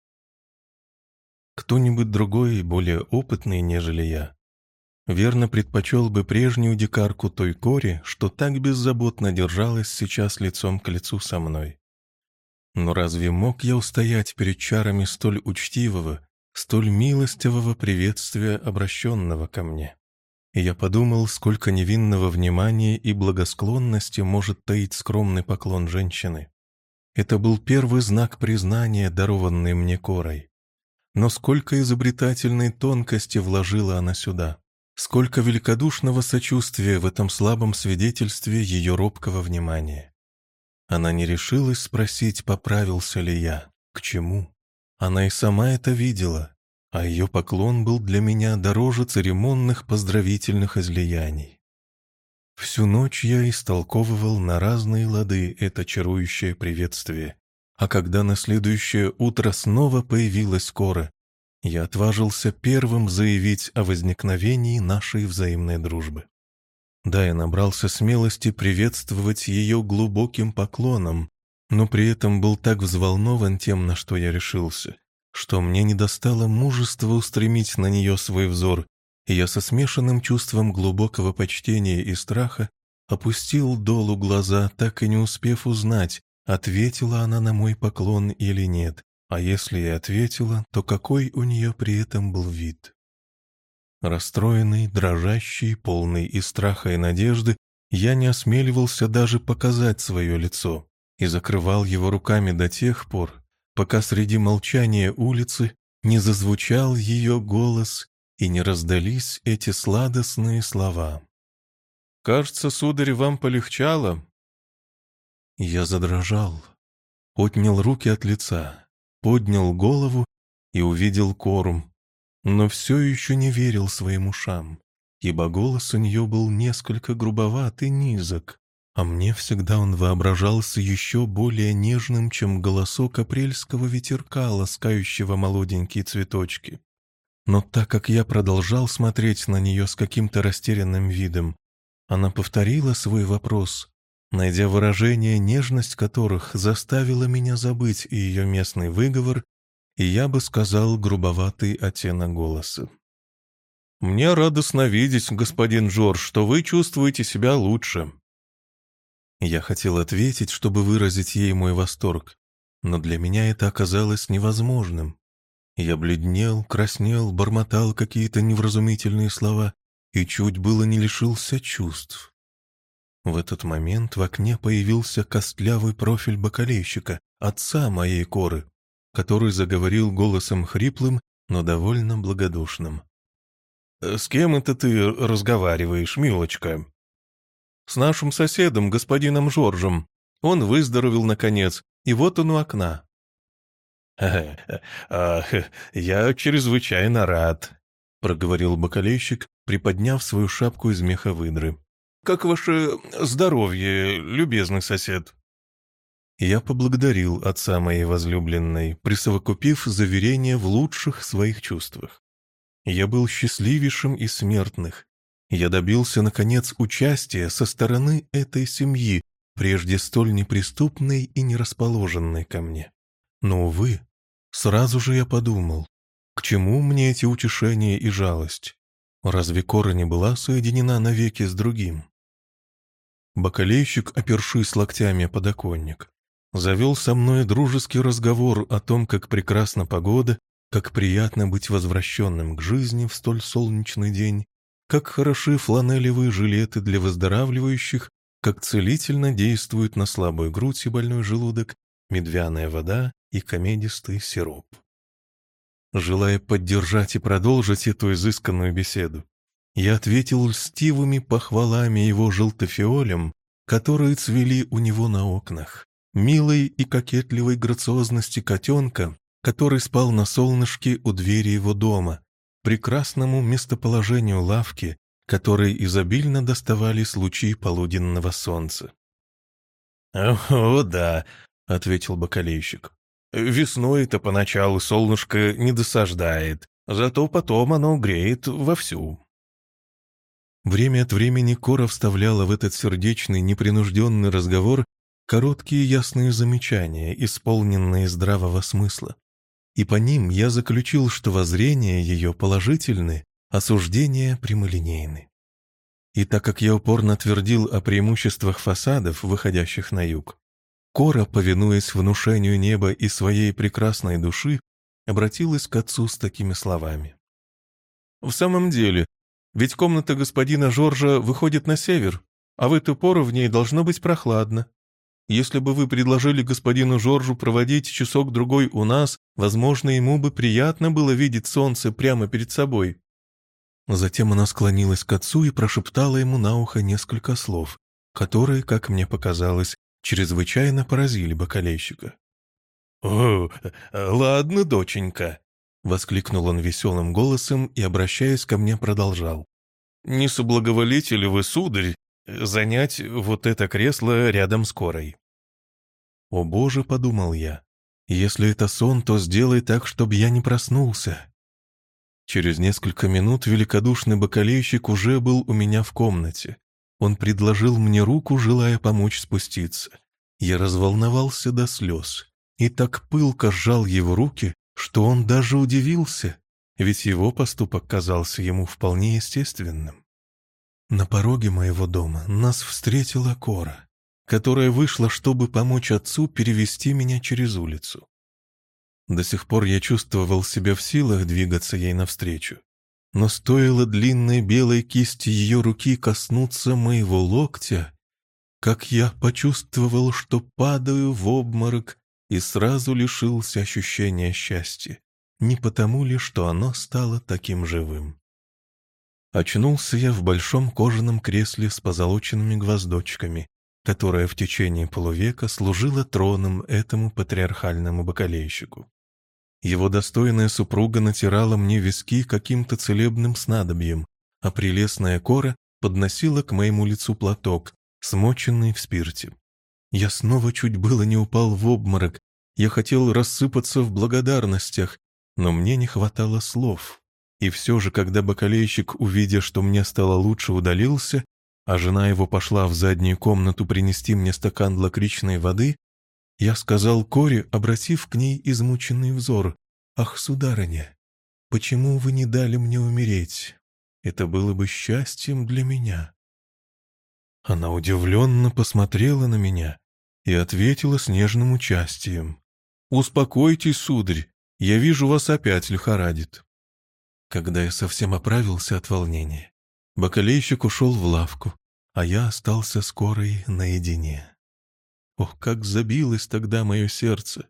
Кто-нибудь другой, более опытный, нежели я, верно предпочел бы прежнюю дикарку той Коре, что так беззаботно держалась сейчас лицом к лицу со мной. Но разве мог я устоять перед чарами столь учтивого, столь милостивого приветствия, обращенного ко мне? И я подумал, сколько невинного внимания и благосклонности может таить скромный поклон женщины. Это был первый знак признания, дарованный мне Корой. Но сколько изобретательной тонкости вложила она сюда, сколько великодушного сочувствия в этом слабом свидетельстве ее робкого внимания. Она не решилась спросить, поправился ли я, к чему. Она и сама это видела, а ее поклон был для меня дороже церемонных поздравительных излияний. Всю ночь я истолковывал на разные лады это чарующее приветствие, а когда на следующее утро снова появилась Кора, я отважился первым заявить о возникновении нашей взаимной дружбы. Да, я набрался смелости приветствовать ее глубоким поклоном, но при этом был так взволнован тем, на что я решился, что мне не достало мужества устремить на нее свой взор, и я со смешанным чувством глубокого почтения и страха опустил долу глаза, так и не успев узнать, ответила она на мой поклон или нет, а если и ответила, то какой у нее при этом был вид. Расстроенный, дрожащий, полный и страха, и надежды, я не осмеливался даже показать свое лицо и закрывал его руками до тех пор, пока среди молчания улицы не зазвучал ее голос и не раздались эти сладостные слова. «Кажется, сударь, вам полегчало?» Я задрожал, отнял руки от лица, поднял голову и увидел Кору, но все еще не верил своим ушам, ибо голос у нее был несколько грубоват и низок, а мне всегда он воображался еще более нежным, чем голосок апрельского ветерка, ласкающего молоденькие цветочки. Но так как я продолжал смотреть на нее с каким-то растерянным видом, она повторила свой вопрос, найдя выражение, нежность которых заставила меня забыть и ее местный выговор, и я бы сказал грубоватый оттенок голоса. «Мне радостно видеть, господин Жорж, что вы чувствуете себя лучше». Я хотел ответить, чтобы выразить ей мой восторг, но для меня это оказалось невозможным. Я бледнел, краснел, бормотал какие-то невразумительные слова и чуть было не лишился чувств. В этот момент в окне появился костлявый профиль бакалейщика, отца моей Коры, который заговорил голосом хриплым, но довольно благодушным. «С кем это ты разговариваешь, милочка?» С нашим соседом, господином Жоржем. Он выздоровел, наконец, и вот он у окна». «А, я чрезвычайно рад», — проговорил бакалейщик, приподняв свою шапку из меха выдры. «Как ваше здоровье, любезный сосед?» Я поблагодарил отца моей возлюбленной, присовокупив заверение в лучших своих чувствах. Я был счастливейшим из смертных. Я добился, наконец, участия со стороны этой семьи, прежде столь неприступной и нерасположенной ко мне. Но, увы, сразу же я подумал, к чему мне эти утешения и жалость? Разве Кора не была соединена навеки с другим? Бакалейщик, опершись локтями о подоконник, завел со мной дружеский разговор о том, как прекрасна погода, как приятно быть возвращенным к жизни в столь солнечный день, как хороши фланелевые жилеты для выздоравливающих, как целительно действуют на слабую грудь и больной желудок медвяная вода и комедистый сироп. Желая поддержать и продолжить эту изысканную беседу, я ответил льстивыми похвалами его желтофиолем, которые цвели у него на окнах, милой и кокетливой грациозности котенка, который спал на солнышке у двери его дома, прекрасному местоположению лавки, которой изобильно доставались лучи полуденного солнца. «О, да», — ответил бакалейщик. «Весной-то поначалу солнышко не досаждает, зато потом оно греет вовсю». Время от времени Кора вставляла в этот сердечный, непринужденный разговор короткие ясные замечания, исполненные здравого смысла. И по ним я заключил, что воззрения ее положительны, а суждения прямолинейны. И так как я упорно твердил о преимуществах фасадов, выходящих на юг, Кора, повинуясь внушению неба и своей прекрасной души, обратилась к отцу с такими словами. «В самом деле, ведь комната господина Жоржа выходит на север, а в эту пору в ней должно быть прохладно. Если бы вы предложили господину Жоржу проводить часок-другой у нас, возможно, ему бы приятно было видеть солнце прямо перед собой». Затем она склонилась к отцу и прошептала ему на ухо несколько слов, которые, как мне показалось, чрезвычайно поразили бакалейщика. «О, ладно, доченька», — воскликнул он веселым голосом и, обращаясь ко мне, продолжал. «Не соблаговолите ли вы, сударь, занять вот это кресло рядом с Корой?» «О Боже», — подумал я, — «если это сон, то сделай так, чтобы я не проснулся». Через несколько минут великодушный бакалейщик уже был у меня в комнате. Он предложил мне руку, желая помочь спуститься. Я разволновался до слез и так пылко сжал его руки, что он даже удивился, ведь его поступок казался ему вполне естественным. На пороге моего дома нас встретила Кора, которая вышла, чтобы помочь отцу перевести меня через улицу. До сих пор я чувствовал себя в силах двигаться ей навстречу, но стоило длинной белой кисти ее руки коснуться моего локтя, как я почувствовал, что падаю в обморок и сразу лишился ощущения счастья, не потому ли, что оно стало таким живым. Очнулся я в большом кожаном кресле с позолоченными гвоздочками, которое в течение полувека служило троном этому патриархальному бакалейщику. Его достойная супруга натирала мне виски каким-то целебным снадобьем, а прелестная Кора подносила к моему лицу платок, смоченный в спирте. Я снова чуть было не упал в обморок, я хотел рассыпаться в благодарностях, но мне не хватало слов. И все же, когда бакалейщик, увидя, что мне стало лучше, удалился, а жена его пошла в заднюю комнату принести мне стакан лакричной воды, я сказал Коре, обратив к ней измученный взор: «Ах, сударыня, почему вы не дали мне умереть? Это было бы счастьем для меня». Она удивленно посмотрела на меня и ответила с нежным участием: «Успокойтесь, сударь, я вижу, вас опять лихорадит». Когда я совсем оправился от волнения, бакалейщик ушел в лавку, а я остался с Корой наедине. Ох, как забилось тогда мое сердце!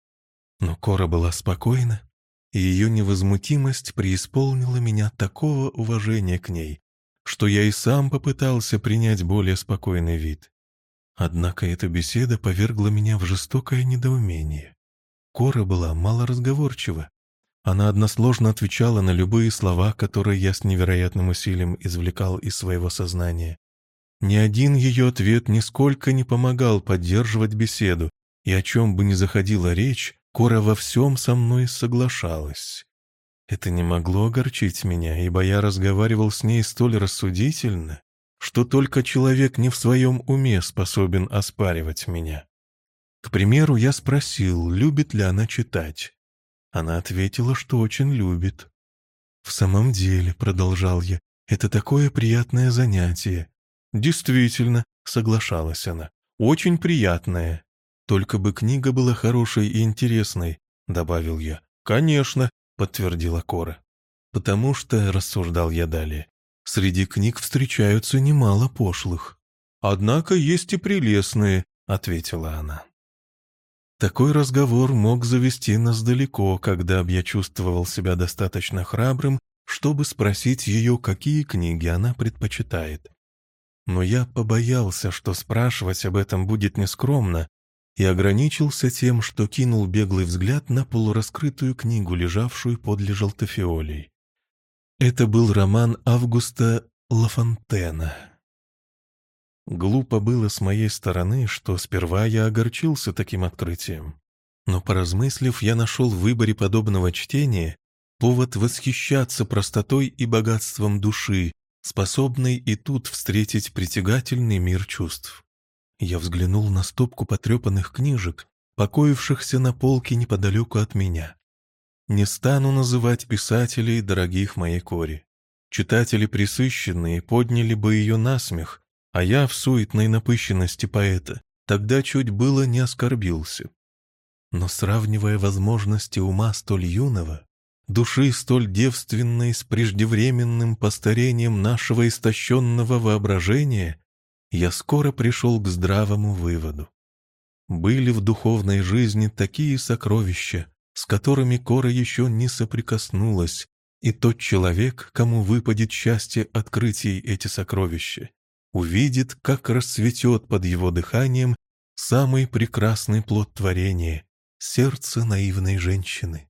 Но Кора была спокойна, и ее невозмутимость преисполнила меня такого уважения к ней, что я и сам попытался принять более спокойный вид. Однако эта беседа повергла меня в жестокое недоумение. Кора была малоразговорчива. Она односложно отвечала на любые слова, которые я с невероятным усилием извлекал из своего сознания. Ни один ее ответ нисколько не помогал поддерживать беседу, и о чем бы ни заходила речь, Кора во всем со мной соглашалась. Это не могло огорчить меня, ибо я разговаривал с ней столь рассудительно, что только человек не в своем уме способен оспаривать меня. К примеру, я спросил, любит ли она читать. Она ответила, что очень любит. «В самом деле», — продолжал я, — «это такое приятное занятие». «Действительно», — соглашалась она, — «очень приятное». «Только бы книга была хорошей и интересной», — добавил я. «Конечно», — подтвердила Кора. «Потому что», — рассуждал я далее, — «среди книг встречаются немало пошлых». «Однако есть и прелестные», — ответила она. Такой разговор мог завести нас далеко, когда б я чувствовал себя достаточно храбрым, чтобы спросить ее, какие книги она предпочитает. Но я побоялся, что спрашивать об этом будет нескромно, и ограничился тем, что кинул беглый взгляд на полураскрытую книгу, лежавшую подле желтофиолей. Это был роман Августа Лафонтена. Глупо было с моей стороны, что сперва я огорчился таким открытием. Но, поразмыслив, я нашел в выборе подобного чтения повод восхищаться простотой и богатством души, способной и тут встретить притягательный мир чувств. Я взглянул на стопку потрепанных книжек, покоившихся на полке неподалеку от меня. Не стану называть писателей, дорогих моей Коре. Читатели пресыщенные подняли бы ее на смех, а я в суетной напыщенности поэта тогда чуть было не оскорбился. Но сравнивая возможности ума столь юного, души столь девственной с преждевременным постарением нашего истощенного воображения, я скоро пришел к здравому выводу. Были в духовной жизни такие сокровища, с которыми Кора еще не соприкоснулась, и тот человек, кому выпадет счастье открыть ей эти сокровища, увидит, как расцветет под его дыханием самый прекрасный плод творения — сердце наивной женщины.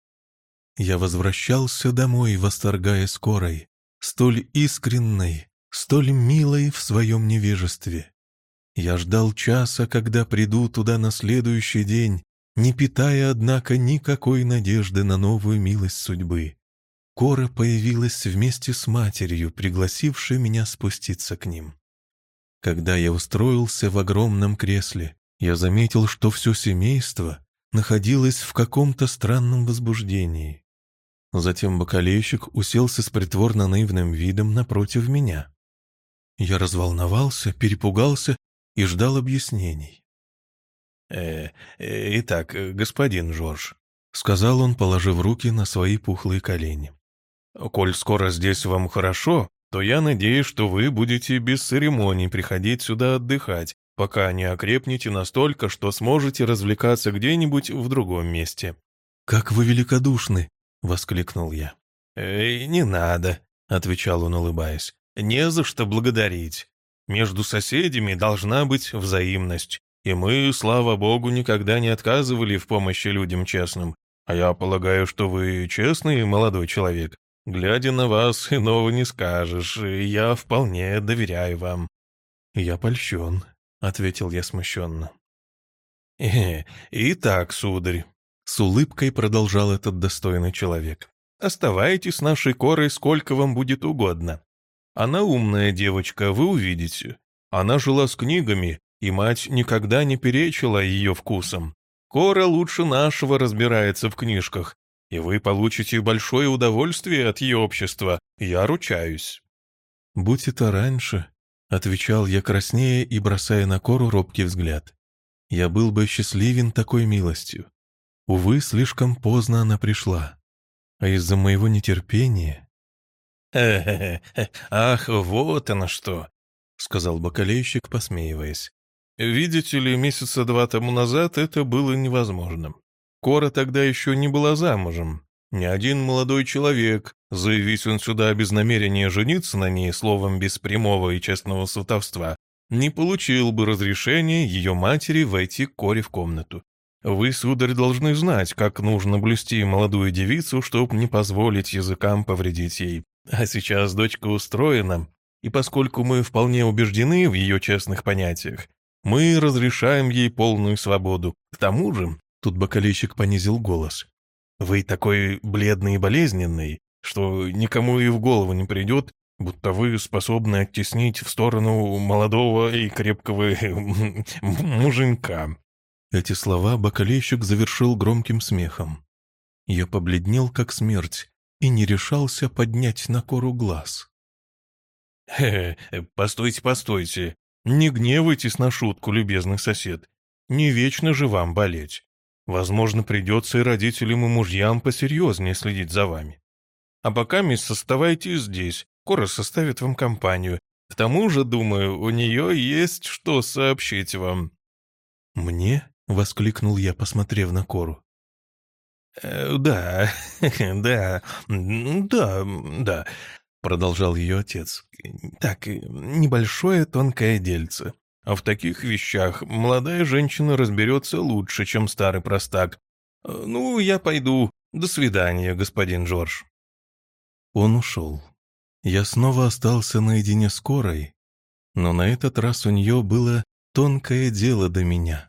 Я возвращался домой, восторгаясь Корой, столь искренной, столь милой в своем невежестве. Я ждал часа, когда приду туда на следующий день, не питая, однако, никакой надежды на новую милость судьбы. Кора появилась вместе с матерью, пригласившей меня спуститься к ним. Когда я устроился в огромном кресле, я заметил, что все семейство находилось в каком-то странном возбуждении. Затем бакалейщик уселся с притворно-наивным видом напротив меня. Я разволновался, перепугался и ждал объяснений. «Э, э, «Итак, господин Жорж», — сказал он, положив руки на свои пухлые колени, — «коль скоро здесь вам хорошо, то я надеюсь, что вы будете без церемоний приходить сюда отдыхать, пока не окрепнете настолько, что сможете развлекаться где-нибудь в другом месте». «Как вы великодушны!» — воскликнул я. «Эй, не надо», — отвечал он, улыбаясь. «Не за что благодарить. Между соседями должна быть взаимность, и мы, слава богу, никогда не отказывали в помощи людям честным. А я полагаю, что вы честный молодой человек. Глядя на вас, иного не скажешь, и я вполне доверяю вам». «Я польщен», — ответил я смущенно. «Э, «Итак, сударь», — с улыбкой продолжал этот достойный человек, — «оставайтесь с нашей Корой сколько вам будет угодно. Она умная девочка, вы увидите. Она жила с книгами, и мать никогда не перечила ее вкусом. Кора лучше нашего разбирается в книжках, и вы получите большое удовольствие от ее общества, я ручаюсь». «Будь это раньше», — отвечал я краснея и бросая на Кору робкий взгляд, — «я был бы счастливен такой милостью. Увы, слишком поздно она пришла, а из-за моего нетерпения...» «Хе-хе-хе, ах, вот оно что», — сказал бакалейщик, посмеиваясь. «Видите ли, месяца два тому назад это было невозможно. Кора тогда еще не была замужем. Ни один молодой человек Заявись он сюда без намерения жениться на ней, словом, без прямого и честного сватовства, не получил бы разрешения ее матери войти к Коре в комнату. Вы, сударь, должны знать, как нужно блюсти молодую девицу, чтобы не позволить языкам повредить ей. А сейчас дочка устроена, и поскольку мы вполне убеждены в ее честных понятиях, мы разрешаем ей полную свободу. К тому же, тут бокалейщик понизил голос, вы такой бледный и болезненный, что никому и в голову не придет, будто вы способны оттеснить в сторону молодого и крепкого муженька». Эти слова бокалейщик завершил громким смехом. Я побледнел, как смерть, и не решался поднять на Кору глаз. «Хе, постойте, постойте, не гневайтесь на шутку, любезный сосед. Не вечно же вам болеть. Возможно, придется и родителям, и мужьям посерьезнее следить за вами. А пока, мисс, оставайтесь здесь, Кора составит вам компанию. К тому же, думаю, у нее есть что сообщить вам». «Мне?» — воскликнул я, посмотрев на Кору. «Э, «Да, да, да, да», — продолжал ее отец. «Так, небольшое тонкое дельце. А в таких вещах молодая женщина разберется лучше, чем старый простак. Ну, я пойду. До свидания, господин Джордж». Он ушел. Я снова остался наедине с Корой, но на этот раз у нее было тонкое дело до меня.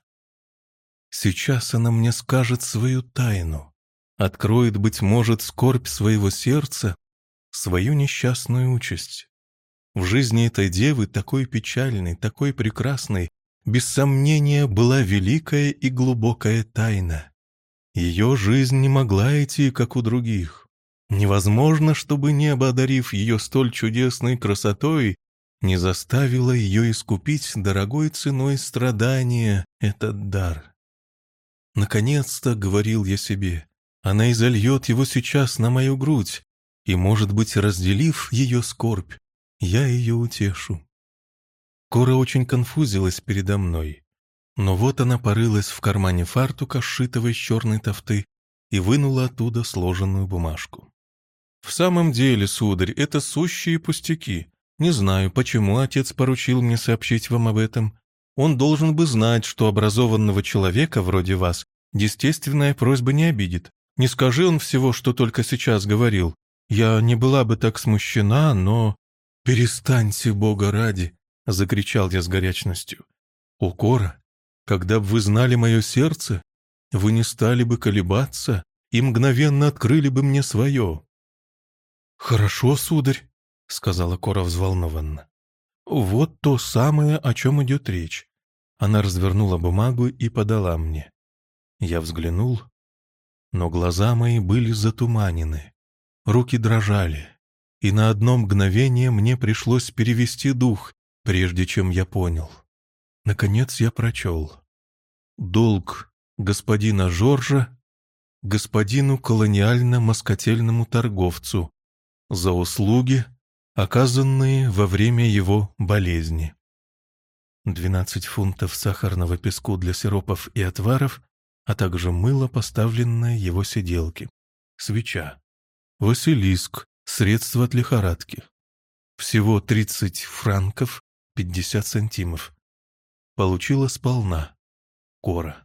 Сейчас она мне скажет свою тайну, откроет, быть может, скорбь своего сердца, свою несчастную участь. В жизни этой девы, такой печальной, такой прекрасной, без сомнения, была великая и глубокая тайна. Ее жизнь не могла идти, как у других. Невозможно, чтобы небо, одарив ее столь чудесной красотой, не заставило ее искупить дорогой ценой страдания этот дар. Наконец-то, говорил я себе, она изольет его сейчас на мою грудь, и, может быть, разделив ее скорбь, я ее утешу. Кора очень конфузилась передо мной, но вот она порылась в кармане фартука, сшитого из черной тафты, и вынула оттуда сложенную бумажку. «В самом деле, сударь, это сущие пустяки. Не знаю, почему отец поручил мне сообщить вам об этом. Он должен бы знать, что образованного человека вроде вас естественная просьба не обидит. Не скажи он всего, что только сейчас говорил. Я не была бы так смущена, но...» «Перестаньте, Бога ради!» — закричал я с горячностью. «О, Кора, когда бы вы знали мое сердце, вы не стали бы колебаться и мгновенно открыли бы мне свое». «Хорошо, сударь», — сказала Кора взволнованно. «Вот то самое, о чем идет речь». Она развернула бумагу и подала мне. Я взглянул, но глаза мои были затуманены, руки дрожали, и на одно мгновение мне пришлось перевести дух, прежде чем я понял. Наконец я прочел. «Долг господина Жоржа господину колониально-москательному торговцу за услуги, оказанные во время его болезни. двенадцать фунтов сахарного песку для сиропов и отваров, а также мыло, поставленное его сиделке. Свеча. Василиск. Средства от лихорадки. Всего тридцать франков пятьдесят сантимов. Получила сполна. Кора».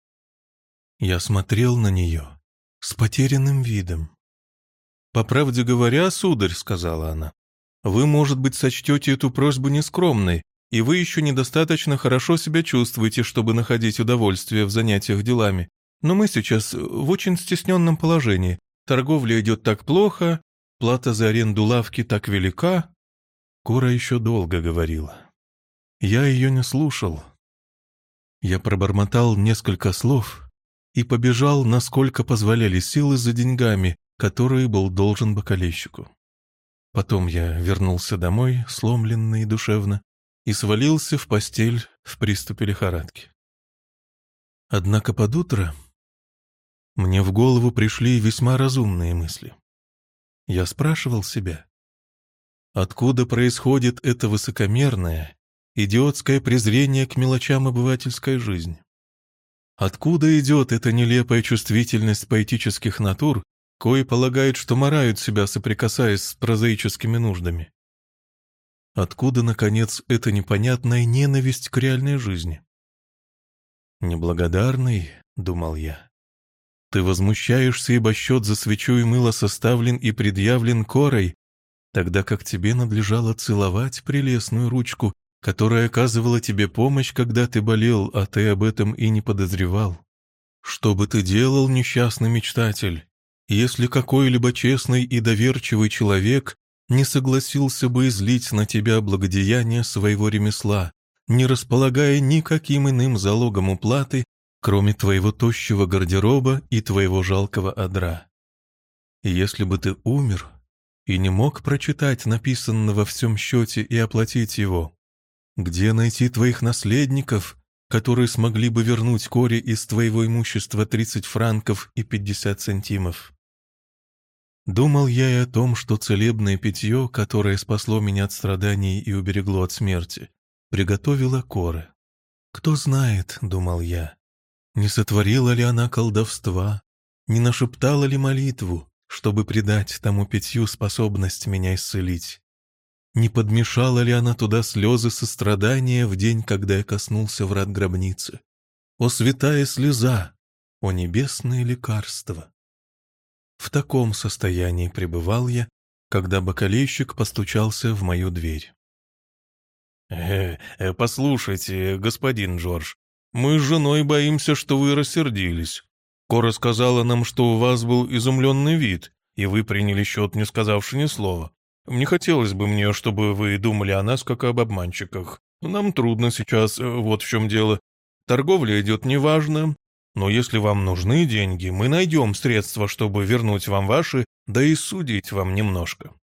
Я смотрел на нее с потерянным видом. «По правде говоря, сударь, — сказала она, — вы, может быть, сочтете эту просьбу нескромной, и вы еще недостаточно хорошо себя чувствуете, чтобы находить удовольствие в занятиях делами. Но мы сейчас в очень стесненном положении. Торговля идет так плохо, плата за аренду лавки так велика». Кора еще долго говорила. Я ее не слушал. Я пробормотал несколько слов и побежал, насколько позволяли силы, за деньгами, которые был должен бокалейщику. Потом я вернулся домой, сломленный и душевно, и свалился в постель в приступе лихорадки. Однако под утро мне в голову пришли весьма разумные мысли. Я спрашивал себя, откуда происходит это высокомерное, идиотское презрение к мелочам обывательской жизни? Откуда идет эта нелепая чувствительность поэтических натур Кои полагают, что марают себя, соприкасаясь с прозаическими нуждами. Откуда, наконец, эта непонятная ненависть к реальной жизни? «Неблагодарный», — думал я, — «ты возмущаешься, ибо счет за свечу и мыло составлен и предъявлен Корой, тогда как тебе надлежало целовать прелестную ручку, которая оказывала тебе помощь, когда ты болел, а ты об этом и не подозревал. Что бы ты делал, несчастный мечтатель, если какой-либо честный и доверчивый человек не согласился бы излить на тебя благодеяние своего ремесла, не располагая никаким иным залогом уплаты, кроме твоего тощего гардероба и твоего жалкого одра? И если бы ты умер и не мог прочитать написанного во всем счете и оплатить его, где найти твоих наследников, которые смогли бы вернуть Коре из твоего имущества тридцать франков и пятьдесят сантимов? Думал я и о том, что целебное питье, которое спасло меня от страданий и уберегло от смерти, приготовила Кора. Кто знает, думал я, не сотворила ли она колдовства, не нашептала ли молитву, чтобы придать тому питью способность меня исцелить? Не подмешала ли она туда слезы сострадания в день, когда я коснулся врат гробницы? О, святая слеза! О, небесное лекарство! В таком состоянии пребывал я, когда бакалейщик постучался в мою дверь. «Э, э, послушайте, господин Джордж, мы с женой боимся, что вы рассердились. Кора сказала нам, что у вас был изумленный вид, и вы приняли счет, не сказавши ни слова. Не хотелось бы мне, чтобы вы думали о нас, как об обманщиках. Нам трудно сейчас, вот в чем дело. Торговля идет неважно, но если вам нужны деньги, мы найдем средства, чтобы вернуть вам ваши, да и судить вам немножко».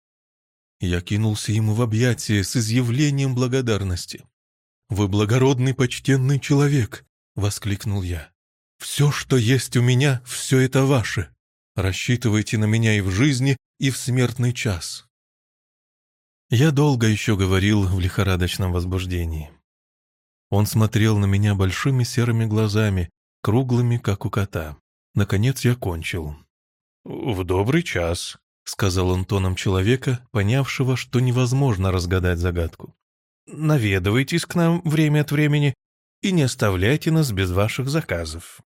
Я кинулся ему в объятия с изъявлением благодарности. «Вы благородный, почтенный человек!» — воскликнул я. «Все, что есть у меня, все это ваше. Рассчитывайте на меня и в жизни, и в смертный час». Я долго еще говорил в лихорадочном возбуждении. Он смотрел на меня большими серыми глазами, круглыми, как у кота. Наконец я кончил. «В добрый час», — сказал он тоном человека, понявшего, что невозможно разгадать загадку. «Наведывайтесь к нам время от времени и не оставляйте нас без ваших заказов».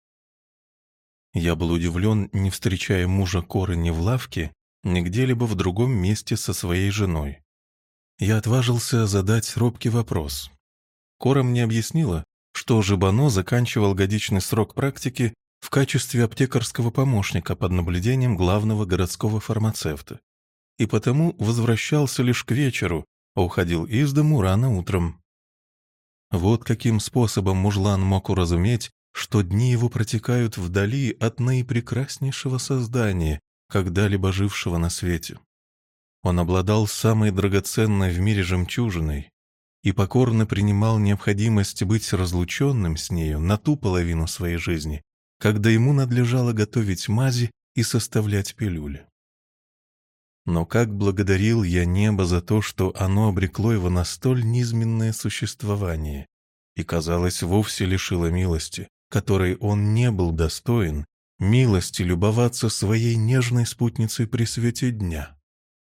Я был удивлен, не встречая мужа Коры ни в лавке, ни где-либо в другом месте со своей женой. Я отважился задать робкий вопрос. Кора мне объяснила, что Жибано заканчивал годичный срок практики в качестве аптекарского помощника под наблюдением главного городского фармацевта, и потому возвращался лишь к вечеру, а уходил из дому рано утром. Вот каким способом мужлан мог уразуметь, что дни его протекают вдали от наипрекраснейшего создания, когда-либо жившего на свете. Он обладал самой драгоценной в мире жемчужиной и покорно принимал необходимость быть разлученным с нею на ту половину своей жизни, когда ему надлежало готовить мази и составлять пилюли. Но как благодарил я небо за то, что оно обрекло его на столь низменное существование и, казалось, вовсе лишило милости, которой он не был достоин, милости любоваться своей нежной спутницей при свете дня.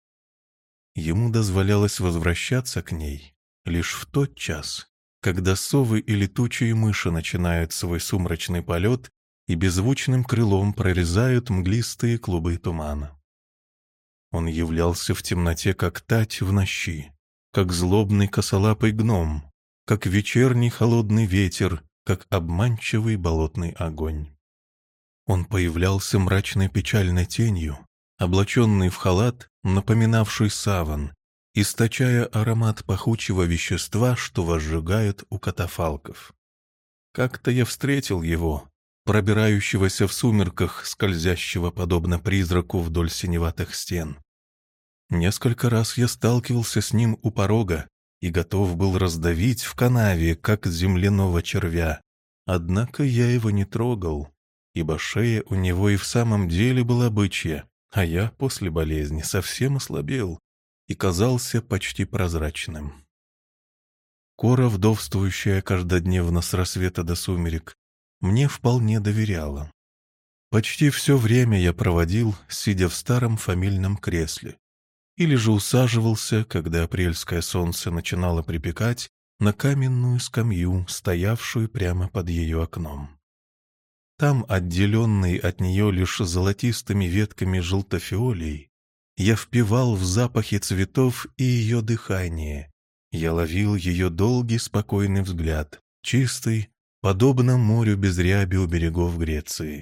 Ему дозволялось возвращаться к ней лишь в тот час, когда совы и летучие мыши начинают свой сумрачный полет и беззвучным крылом прорезают мглистые клубы тумана. Он являлся в темноте, как тать в ночи, как злобный косолапый гном, как вечерний холодный ветер, как обманчивый болотный огонь. Он появлялся мрачной печальной тенью, облаченный в халат, напоминавший саван, источая аромат пахучего вещества, что возжигают у катафалков. Как-то я встретил его, пробирающегося в сумерках, скользящего подобно призраку вдоль синеватых стен. Несколько раз я сталкивался с ним у порога и готов был раздавить в канаве, как земляного червя. Однако я его не трогал, ибо шея у него и в самом деле была бычья, а я после болезни совсем ослабел и казался почти прозрачным. Кора, вдовствующая каждодневно с рассвета до сумерек, мне вполне доверяла. Почти все время я проводил, сидя в старом фамильном кресле, или же усаживался, когда апрельское солнце начинало припекать, на каменную скамью, стоявшую прямо под ее окном. Там, отделенный от нее лишь золотистыми ветками желтофиолей, я впивал в запахи цветов и ее дыхание. Я ловил ее долгий спокойный взгляд, чистый, подобно морю без ряби у берегов Греции.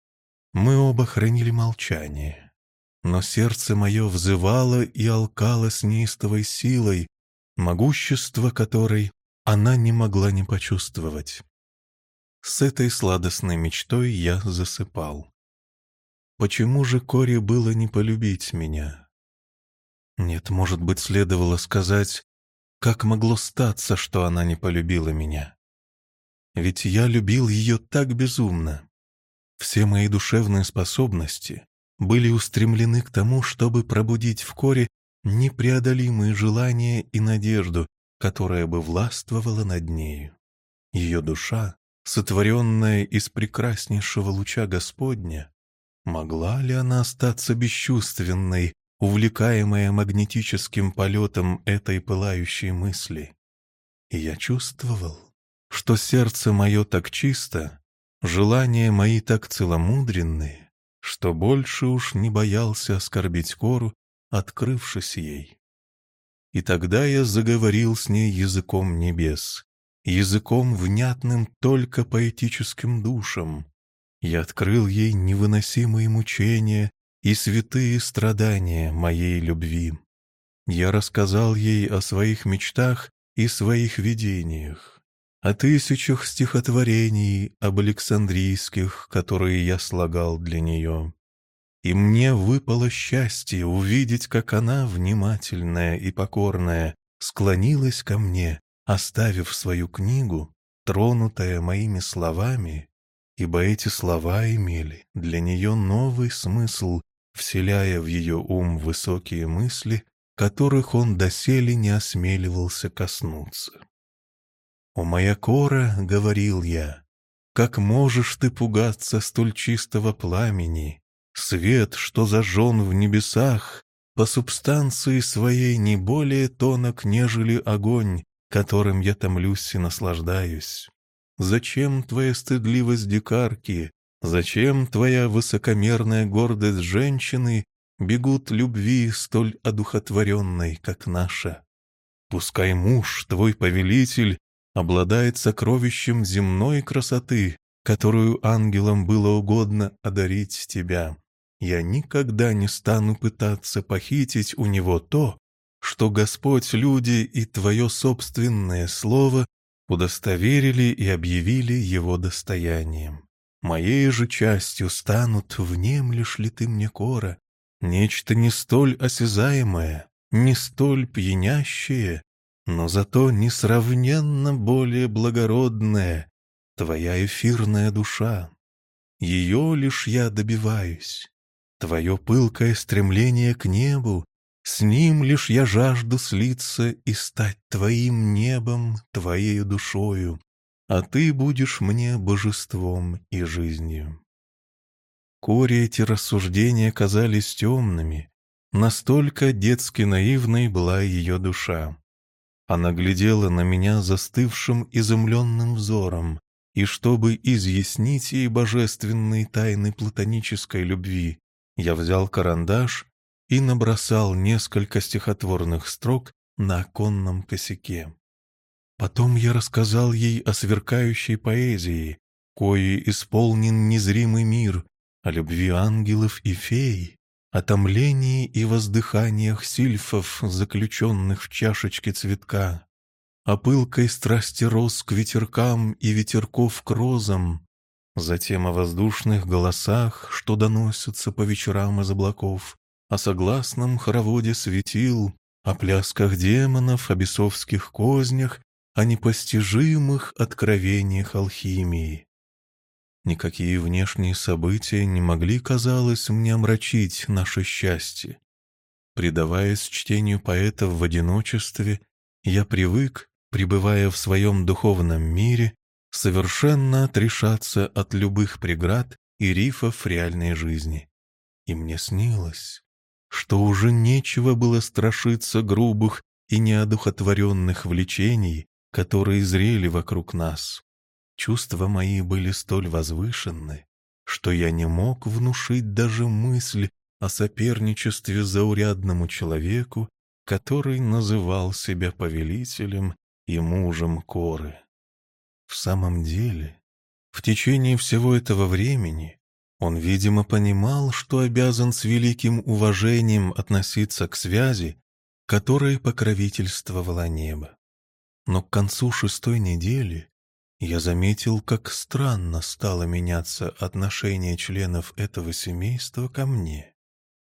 Мы оба хранили молчание, но сердце мое взывало и алкало с неистовой силой, могущество которой она не могла не почувствовать. С этой сладостной мечтой я засыпал. Почему же Коре было не полюбить меня? Нет, может быть, следовало сказать, как могло статься, что она не полюбила меня? Ведь я любил ее так безумно. Все мои душевные способности были устремлены к тому, чтобы пробудить в Коре непреодолимые желания и надежду, которая бы властвовала над нею. Ее душа, сотворенная из прекраснейшего луча Господня, могла ли она остаться бесчувственной, увлекаемая магнетическим полетом этой пылающей мысли? И я чувствовал, что сердце мое так чисто, желания мои так целомудренные, что больше уж не боялся оскорбить Кору, открывшись ей. И тогда я заговорил с ней языком небес, языком, внятным только поэтическим душам. Я открыл ей невыносимые мучения и святые страдания моей любви. Я рассказал ей о своих мечтах и своих видениях, о тысячах стихотворений об Александрийских, которые я слагал для нее. И мне выпало счастье увидеть, как она, внимательная и покорная, склонилась ко мне, оставив свою книгу, тронутая моими словами, ибо эти слова имели для нее новый смысл, вселяя в ее ум высокие мысли, которых он доселе не осмеливался коснуться. «О, моя Кора, — говорил я, — как можешь ты пугаться столь чистого пламени? Свет, что зажжен в небесах, по субстанции своей не более тонок, нежели огонь, которым я томлюсь и наслаждаюсь. Зачем твоя стыдливость дикарки, зачем твоя высокомерная гордость женщины бегут любви столь одухотворенной, как наша? Пускай муж, твой повелитель, обладает сокровищем земной красоты, которую ангелам было угодно одарить тебя. Я никогда не стану пытаться похитить у него то, что Господь, люди и твое собственное слово удостоверили и объявили его достоянием. Моей же частью станут, внемлешь ли ты мне, Кора, нечто не столь осязаемое, не столь пьянящее, но зато несравненно более благородное, твоя эфирная душа. Ее лишь я добиваюсь. Твое пылкое стремление к небу, с ним лишь я жажду слиться и стать твоим небом, твоею душою, а ты будешь мне божеством и жизнью». Коре эти рассуждения казались темными, настолько детски наивной была ее душа. Она глядела на меня застывшим изумленным взором, и чтобы изъяснить ей божественные тайны платонической любви, я взял карандаш и набросал несколько стихотворных строк на оконном косяке. Потом я рассказал ей о сверкающей поэзии, коей исполнен незримый мир, о любви ангелов и фей, о томлении и воздыханиях сильфов, заключенных в чашечке цветка, о пылкой страсти роз к ветеркам и ветерков к розам, затем о воздушных голосах, что доносятся по вечерам из облаков, о согласном хороводе светил, о плясках демонов, о бесовских кознях, о непостижимых откровениях алхимии. Никакие внешние события не могли, казалось, мне омрачить наше счастье. Предаваясь чтению поэтов в одиночестве, я привык, пребывая в своем духовном мире, совершенно отрешаться от любых преград и рифов реальной жизни. И мне снилось, что уже нечего было страшиться грубых и неодухотворенных влечений, которые зрели вокруг нас. Чувства мои были столь возвышенны, что я не мог внушить даже мысль о соперничестве заурядному человеку, который называл себя повелителем и мужем Коры. В самом деле, в течение всего этого времени он, видимо, понимал, что обязан с великим уважением относиться к связи, которой покровительствовало небо. Но к концу шестой недели я заметил, как странно стало меняться отношение членов этого семейства ко мне.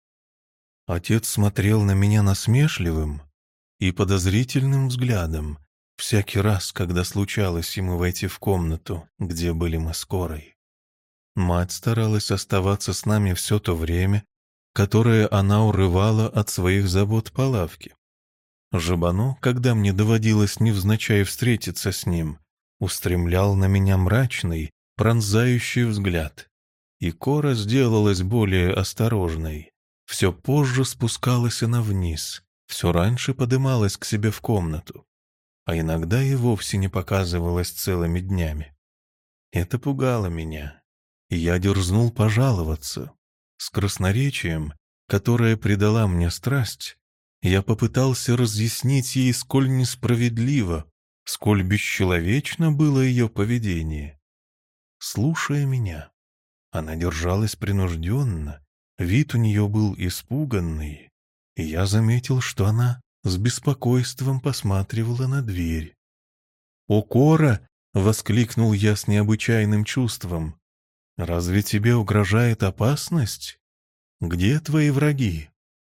Отец смотрел на меня насмешливым и подозрительным взглядом всякий раз, когда случалось ему войти в комнату, где были мы с Корой. Мать старалась оставаться с нами все то время, которое она урывала от своих забот по лавке. Жабано, когда мне доводилось невзначай встретиться с ним, устремлял на меня мрачный, пронзающий взгляд. И Кора сделалась более осторожной. Все позже спускалась она вниз, все раньше подымалась к себе в комнату, а иногда и вовсе не показывалась целыми днями. Это пугало меня, и я дерзнул пожаловаться. С красноречием, которое придала мне страсть, я попытался разъяснить ей, сколь несправедливо, сколь бесчеловечно было ее поведение. Слушая меня, она держалась принужденно, вид у нее был испуганный, и я заметил, что она с беспокойством посматривала на дверь. «О, Кора!» — воскликнул я с необычайным чувством. «Разве тебе угрожает опасность? Где твои враги?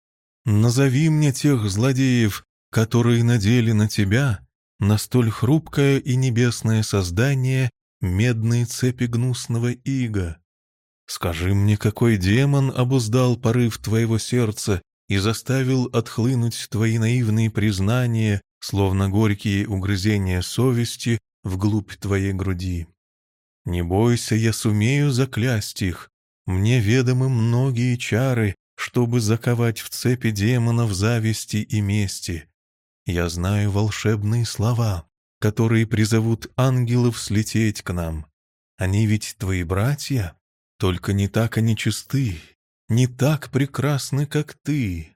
Назови мне тех злодеев, которые надели на тебя, на столь хрупкое и небесное создание, медные цепи гнусного ига. Скажи мне, какой демон обуздал порыв твоего сердца и заставил отхлынуть твои наивные признания, словно горькие угрызения совести, вглубь твоей груди. Не бойся, я сумею заклясть их. Мне ведомы многие чары, чтобы заковать в цепи демонов зависти и мести. Я знаю волшебные слова, которые призовут ангелов слететь к нам. Они ведь твои братья, только не так они чисты, не так прекрасны, как ты».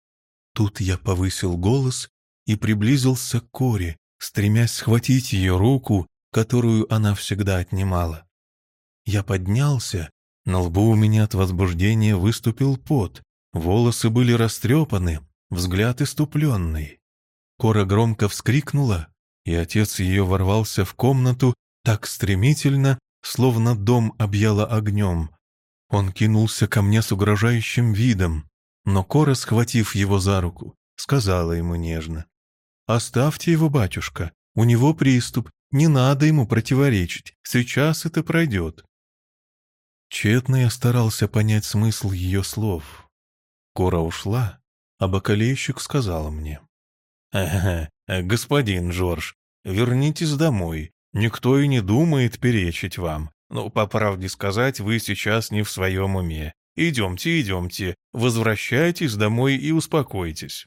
Тут я повысил голос и приблизился к Коре, стремясь схватить ее руку, которую она всегда отнимала. Я поднялся, на лбу у меня от возбуждения выступил пот, волосы были растрепаны, взгляд иступленный. Кора громко вскрикнула, и отец ее ворвался в комнату так стремительно, словно дом объяло огнем. Он кинулся ко мне с угрожающим видом, но Кора, схватив его за руку, сказала ему нежно: «Оставьте его, батюшка, у него приступ, не надо ему противоречить, сейчас это пройдет». Тщетно я старался понять смысл ее слов. Кора ушла, а бакалейщик сказал мне: «Ага, господин Жорж, вернитесь домой, никто и не думает перечить вам. Но, по правде сказать, вы сейчас не в своем уме. Идемте, идемте, возвращайтесь домой и успокойтесь».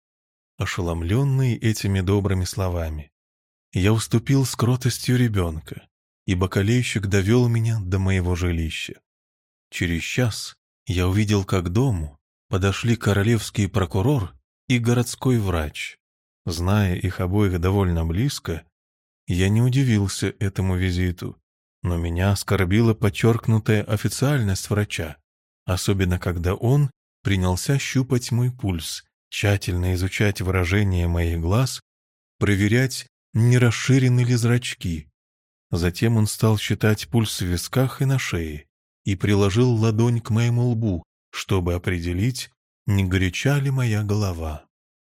Ошеломленный этими добрыми словами, я уступил с кротостью ребенка, и бакалейщик довел меня до моего жилища. Через час я увидел, как к дому подошли королевский прокурор и городской врач. Зная их обоих довольно близко, я не удивился этому визиту, но меня оскорбила подчеркнутая официальность врача, особенно когда он принялся щупать мой пульс, тщательно изучать выражение моих глаз, проверять, не расширены ли зрачки. Затем он стал считать пульс в висках и на шее и приложил ладонь к моему лбу, чтобы определить, не горяча ли моя голова.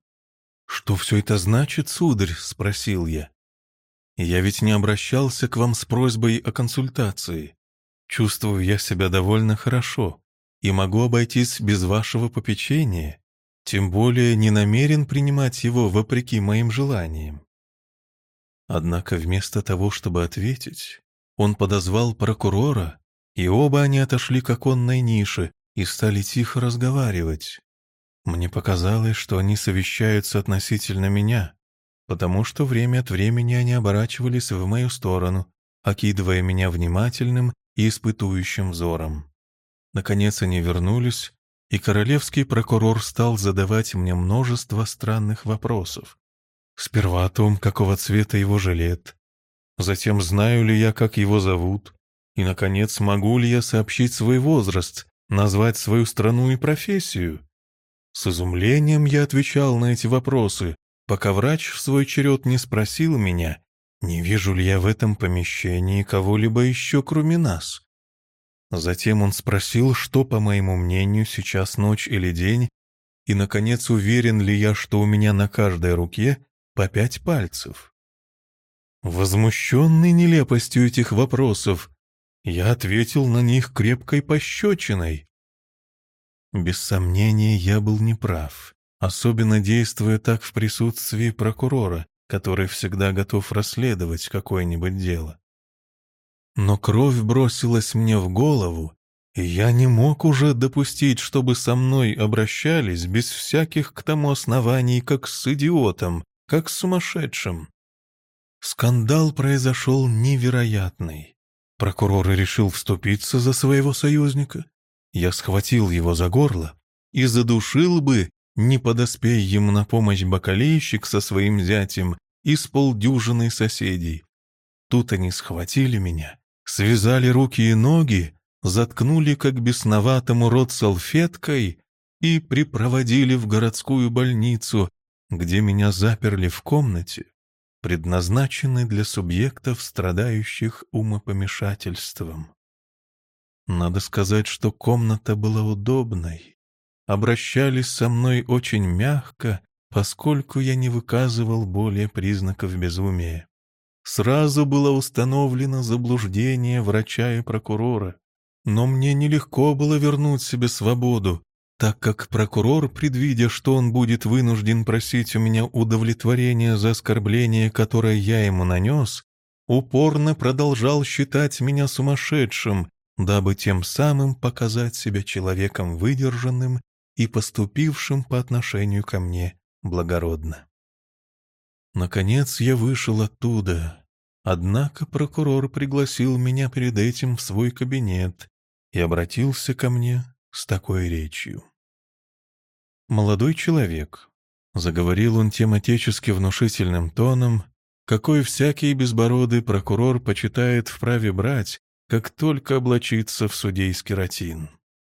«Что все это значит, сударь?» — спросил я. «Я ведь не обращался к вам с просьбой о консультации. Чувствую я себя довольно хорошо и могу обойтись без вашего попечения, тем более не намерен принимать его вопреки моим желаниям». Однако вместо того, чтобы ответить, он подозвал прокурора и оба они отошли к оконной нише и стали тихо разговаривать. Мне показалось, что они совещаются относительно меня, потому что время от времени они оборачивались в мою сторону, окидывая меня внимательным и испытующим взором. Наконец они вернулись, и королевский прокурор стал задавать мне множество странных вопросов. Сперва о том, какого цвета его жилет, затем, знаю ли я, как его зовут, и, наконец, могу ли я сообщить свой возраст, назвать свою страну и профессию. С изумлением я отвечал на эти вопросы, пока врач в свой черед не спросил меня, не вижу ли я в этом помещении кого-либо еще, кроме нас. Затем он спросил, что, по моему мнению, сейчас ночь или день, и, наконец, уверен ли я, что у меня на каждой руке по пять пальцев. Возмущенный нелепостью этих вопросов, я ответил на них крепкой пощечиной. Без сомнения, я был неправ, особенно действуя так в присутствии прокурора, который всегда готов расследовать какое-нибудь дело. Но кровь бросилась мне в голову, и я не мог уже допустить, чтобы со мной обращались без всяких к тому оснований, как с идиотом, как с сумасшедшим. Скандал произошел невероятный. Прокурор решил вступиться за своего союзника. Я схватил его за горло и задушил бы, не подоспей ему на помощь бакалейщик со своим зятем и с полдюжиной соседей. Тут они схватили меня, связали руки и ноги, заткнули как бесноватому рот салфеткой и припроводили в городскую больницу, где меня заперли в комнате, предназначенной для субъектов, страдающих умопомешательством. Надо сказать, что комната была удобной. Обращались со мной очень мягко, поскольку я не выказывал более признаков безумия. Сразу было установлено заблуждение врача и прокурора, но мне нелегко было вернуть себе свободу, так как прокурор, предвидя, что он будет вынужден просить у меня удовлетворения за оскорбление, которое я ему нанес, упорно продолжал считать меня сумасшедшим, дабы тем самым показать себя человеком выдержанным и поступившим по отношению ко мне благородно. Наконец я вышел оттуда, однако прокурор пригласил меня перед этим в свой кабинет и обратился ко мне с такой речью. «Молодой человек», — заговорил он тем отечески внушительным тоном, какой всякий безбородый прокурор почитает вправе брать, как только облачится в судейский ротин.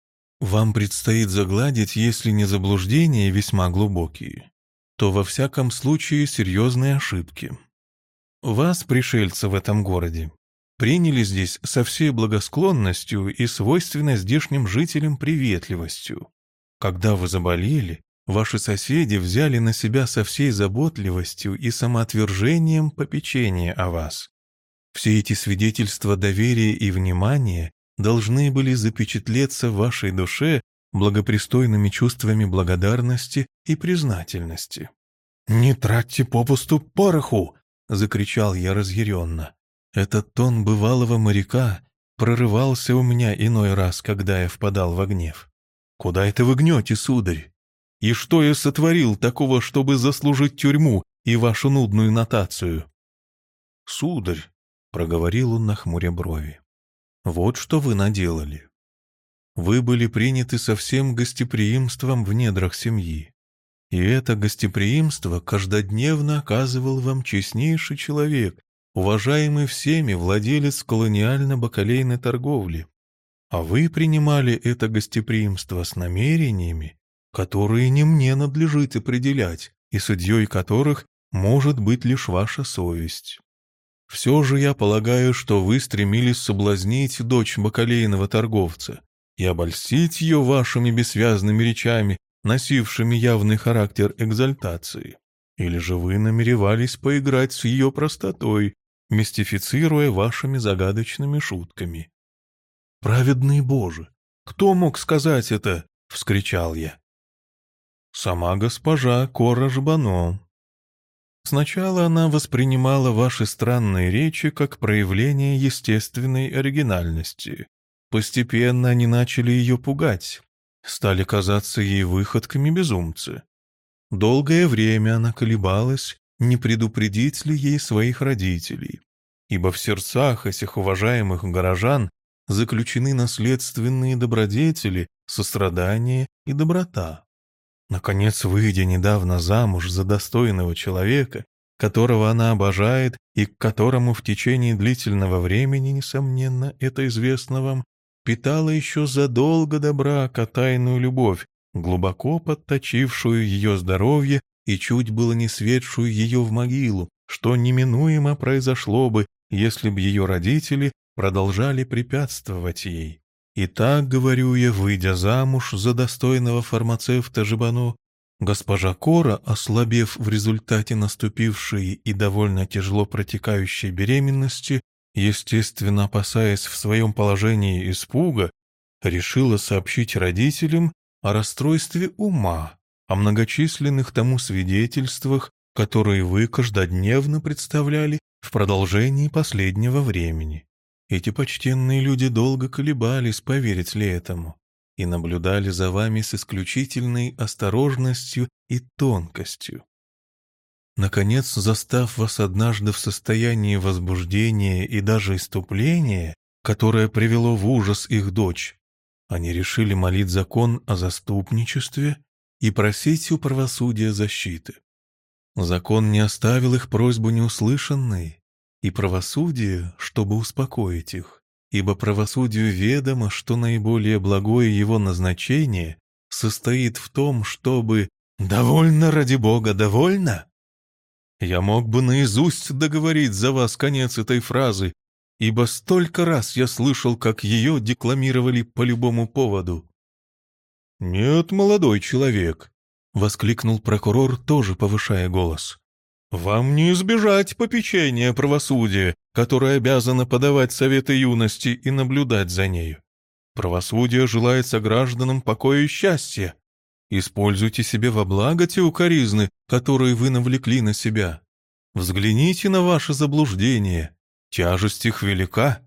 «Вам предстоит загладить, если не заблуждения весьма глубокие, то во всяком случае серьезные ошибки. Вас, пришельца в этом городе, приняли здесь со всей благосклонностью и свойственной здешним жителям приветливостью. Когда вы заболели, ваши соседи взяли на себя со всей заботливостью и самоотвержением попечение о вас. Все эти свидетельства доверия и внимания должны были запечатлеться в вашей душе благопристойными чувствами благодарности и признательности. «Не тратьте попусту пороху!» — закричал я разъяренно. Этот тон бывалого моряка прорывался у меня иной раз, когда я впадал во гнев. «Куда это вы гнете, сударь? И что я сотворил такого, чтобы заслужить тюрьму и вашу нудную нотацию?» «Сударь», — проговорил он, нахмуря брови, — «вот что вы наделали. Вы были приняты со всем гостеприимством в недрах семьи, и это гостеприимство каждодневно оказывал вам честнейший человек, уважаемый всеми владелец колониально-бакалейной торговли. А вы принимали это гостеприимство с намерениями, которые не мне надлежит определять, и судьей которых может быть лишь ваша совесть. Все же я полагаю, что вы стремились соблазнить дочь бакалейного торговца и обольстить ее вашими бессвязными речами, носившими явный характер экзальтации. Или же вы намеревались поиграть с ее простотой, мистифицируя вашими загадочными шутками. «Праведный Боже! Кто мог сказать это?» — вскричал я. «Сама госпожа Кора Жбано. Сначала она воспринимала ваши странные речи как проявление естественной оригинальности. Постепенно они начали ее пугать, стали казаться ей выходками безумцы. Долгое время она колебалась, не предупредить ли ей своих родителей, ибо в сердцах этих уважаемых горожан заключены наследственные добродетели, сострадание и доброта. Наконец, выйдя недавно замуж за достойного человека, которого она обожает и к которому в течение длительного времени, несомненно, это известно вам, питала еще задолго до брака тайную любовь, глубоко подточившую ее здоровье и чуть было не светшую ее в могилу, что неминуемо произошло бы, если б ее родители продолжали препятствовать ей. И так, говорю я, выйдя замуж за достойного фармацевта Жибано, госпожа Кора, ослабев в результате наступившей и довольно тяжело протекающей беременности, естественно, опасаясь в своем положении испуга, решила сообщить родителям о расстройстве ума, о многочисленных тому свидетельствах, которые вы каждодневно представляли в продолжении последнего времени. Эти почтенные люди долго колебались, поверить ли этому, и наблюдали за вами с исключительной осторожностью и тонкостью. Наконец, застав вас однажды в состоянии возбуждения и даже иступления, которое привело в ужас их дочь, они решили молить закон о заступничестве и просить у правосудия защиты. Закон не оставил их просьбу неуслышанной, и правосудие, чтобы успокоить их, ибо правосудию ведомо, что наиболее благое его назначение состоит в том, чтобы «довольно, ради Бога, довольно». Я мог бы наизусть договорить за вас конец этой фразы, ибо столько раз я слышал, как ее декламировали по любому поводу. «Нет, молодой человек», — воскликнул прокурор, тоже повышая голос, «вам не избежать попечения правосудия, которое обязано подавать советы юности и наблюдать за нею. Правосудие желает согражданам покоя и счастья. Используйте себе во благо те укоризны, которые вы навлекли на себя. Взгляните на ваше заблуждение. Тяжесть их велика.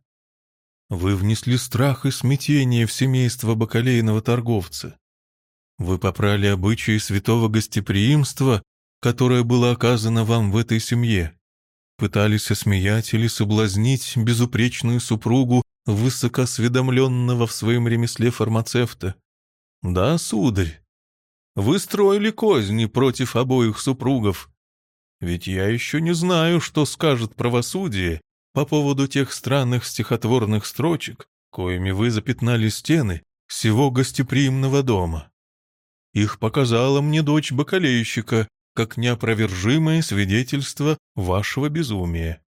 Вы внесли страх и смятение в семейство бакалейного торговца. Вы попрали обычаи святого гостеприимства, которое было оказано вам в этой семье. Пытались осмеять или соблазнить безупречную супругу высокоосведомленного в своем ремесле фармацевта. Да, сударь, вы строили козни против обоих супругов. Ведь я еще не знаю, что скажет правосудие по поводу тех странных стихотворных строчек, коими вы запятнали стены сего гостеприимного дома. Их показала мне дочь бакалейщика, как неопровержимое свидетельство вашего безумия.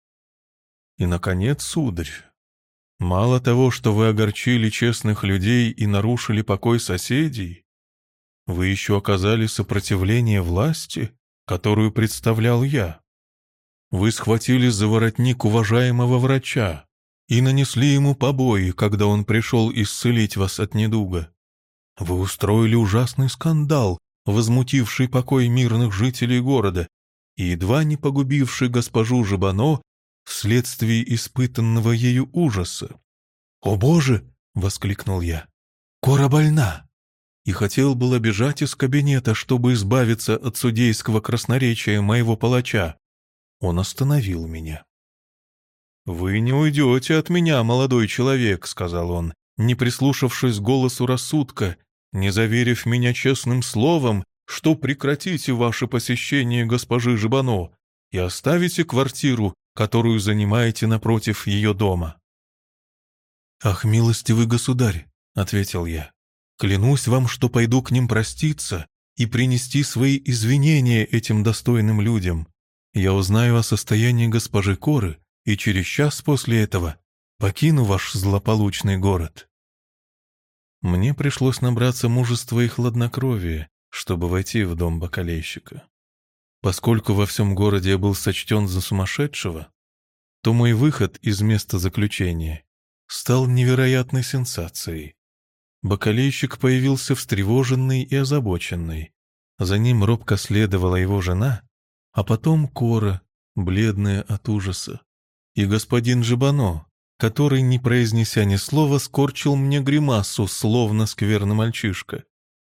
И, наконец, сударь, мало того, что вы огорчили честных людей и нарушили покой соседей, вы еще оказали сопротивление власти, которую представлял я. Вы схватили за воротник уважаемого врача и нанесли ему побои, когда он пришел исцелить вас от недуга. Вы устроили ужасный скандал, возмутивший покой мирных жителей города и едва не погубивший госпожу Жибано вследствие испытанного ею ужаса. «О Боже!» — воскликнул я. «Кора больна!» И хотел было бежать из кабинета, чтобы избавиться от судейского красноречия моего палача. Он остановил меня. «Вы не уйдете от меня, молодой человек», — сказал он, не прислушавшись к голосу рассудка, не заверив меня честным словом, что прекратите ваше посещение госпожи Жибано и оставите квартиру, которую занимаете напротив ее дома. «Ах, милостивый государь», — ответил я, — «клянусь вам, что пойду к ним проститься и принести свои извинения этим достойным людям. Я узнаю о состоянии госпожи Коры и через час после этого покину ваш злополучный город». Мне пришлось набраться мужества и хладнокровия, чтобы войти в дом бакалейщика. Поскольку во всем городе я был сочтен за сумасшедшего, то мой выход из места заключения стал невероятной сенсацией. Бакалейщик появился встревоженный и озабоченный. За ним робко следовала его жена, а потом Кора, бледная от ужаса, и господин Жибано, который, не произнеся ни слова, скорчил мне гримасу, словно скверный мальчишка.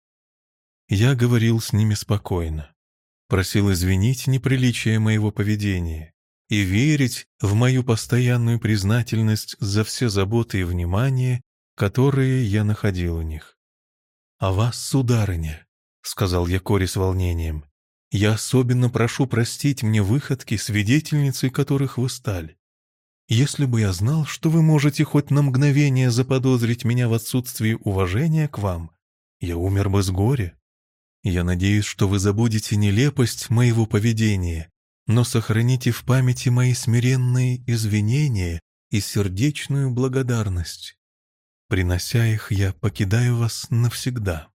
Я говорил с ними спокойно, просил извинить неприличие моего поведения и верить в мою постоянную признательность за все заботы и внимание, которые я находил у них. «А вас, сударыня», — сказал я Коре с волнением, — «я особенно прошу простить мне выходки, свидетельницей которых вы стали. Если бы я знал, что вы можете хоть на мгновение заподозрить меня в отсутствии уважения к вам, я умер бы с горя. Я надеюсь, что вы забудете нелепость моего поведения, но сохраните в памяти мои смиренные извинения и сердечную благодарность. Принося их, я покидаю вас навсегда».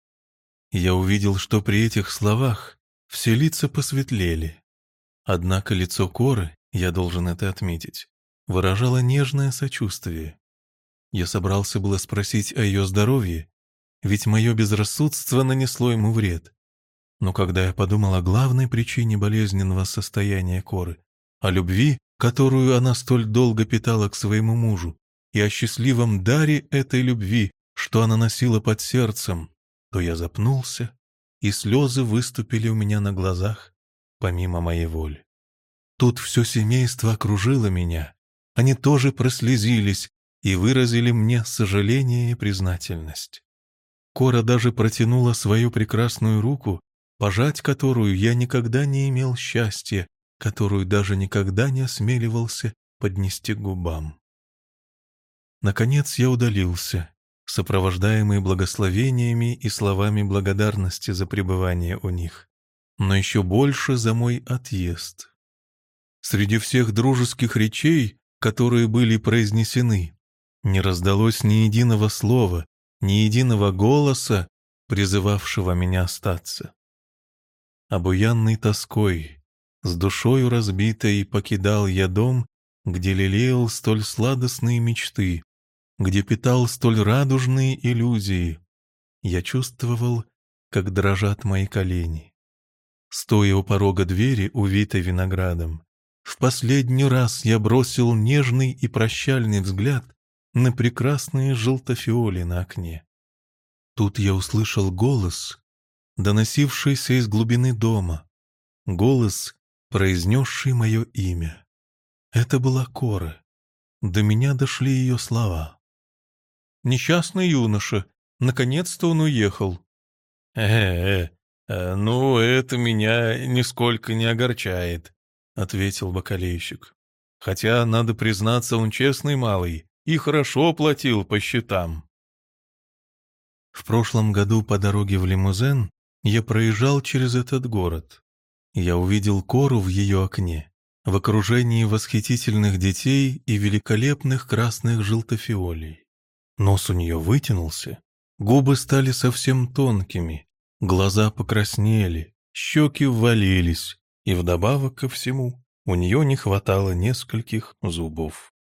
Я увидел, что при этих словах все лица посветлели. Однако лицо Коры, я должен это отметить, выражало нежное сочувствие. Я собрался было спросить о ее здоровье, ведь мое безрассудство нанесло ему вред. Но когда я подумал о главной причине болезненного состояния Коры, о любви, которую она столь долго питала к своему мужу, и о счастливом даре этой любви, что она носила под сердцем, то я запнулся, и слезы выступили у меня на глазах, помимо моей воли. Тут все семейство окружило меня, они тоже прослезились и выразили мне сожаление и признательность. Кора даже протянула свою прекрасную руку, пожать которую я никогда не имел счастья, которую даже никогда не осмеливался поднести к губам. Наконец я удалился, сопровождаемый благословениями и словами благодарности за пребывание у них, но еще больше за мой отъезд. Среди всех дружеских речей, которые были произнесены, не раздалось ни единого слова, ни единого голоса, призывавшего меня остаться. Обуянный тоской, с душою разбитой, покидал я дом, где лелеял столь сладостные мечты, где питал столь радужные иллюзии. Я чувствовал, как дрожат мои колени. Стоя у порога двери, увитой виноградом, в последний раз я бросил нежный и прощальный взгляд на прекрасные желтофиоли на окне. Тут я услышал голос, доносившийся из глубины дома, голос, произнесший мое имя. Это была Кора. До меня дошли ее слова. «Несчастный юноша, наконец-то он уехал». «Э-э, э, ну, это меня нисколько не огорчает», — ответил бакалейщик. «Хотя, надо признаться, он честный малый и хорошо платил по счетам». В прошлом году по дороге в Лимузен я проезжал через этот город. Я увидел Кору в ее окне, в окружении восхитительных детей и великолепных красных желтофиолей. Нос у нее вытянулся, губы стали совсем тонкими, глаза покраснели, щеки ввалились, и вдобавок ко всему у нее не хватало нескольких зубов.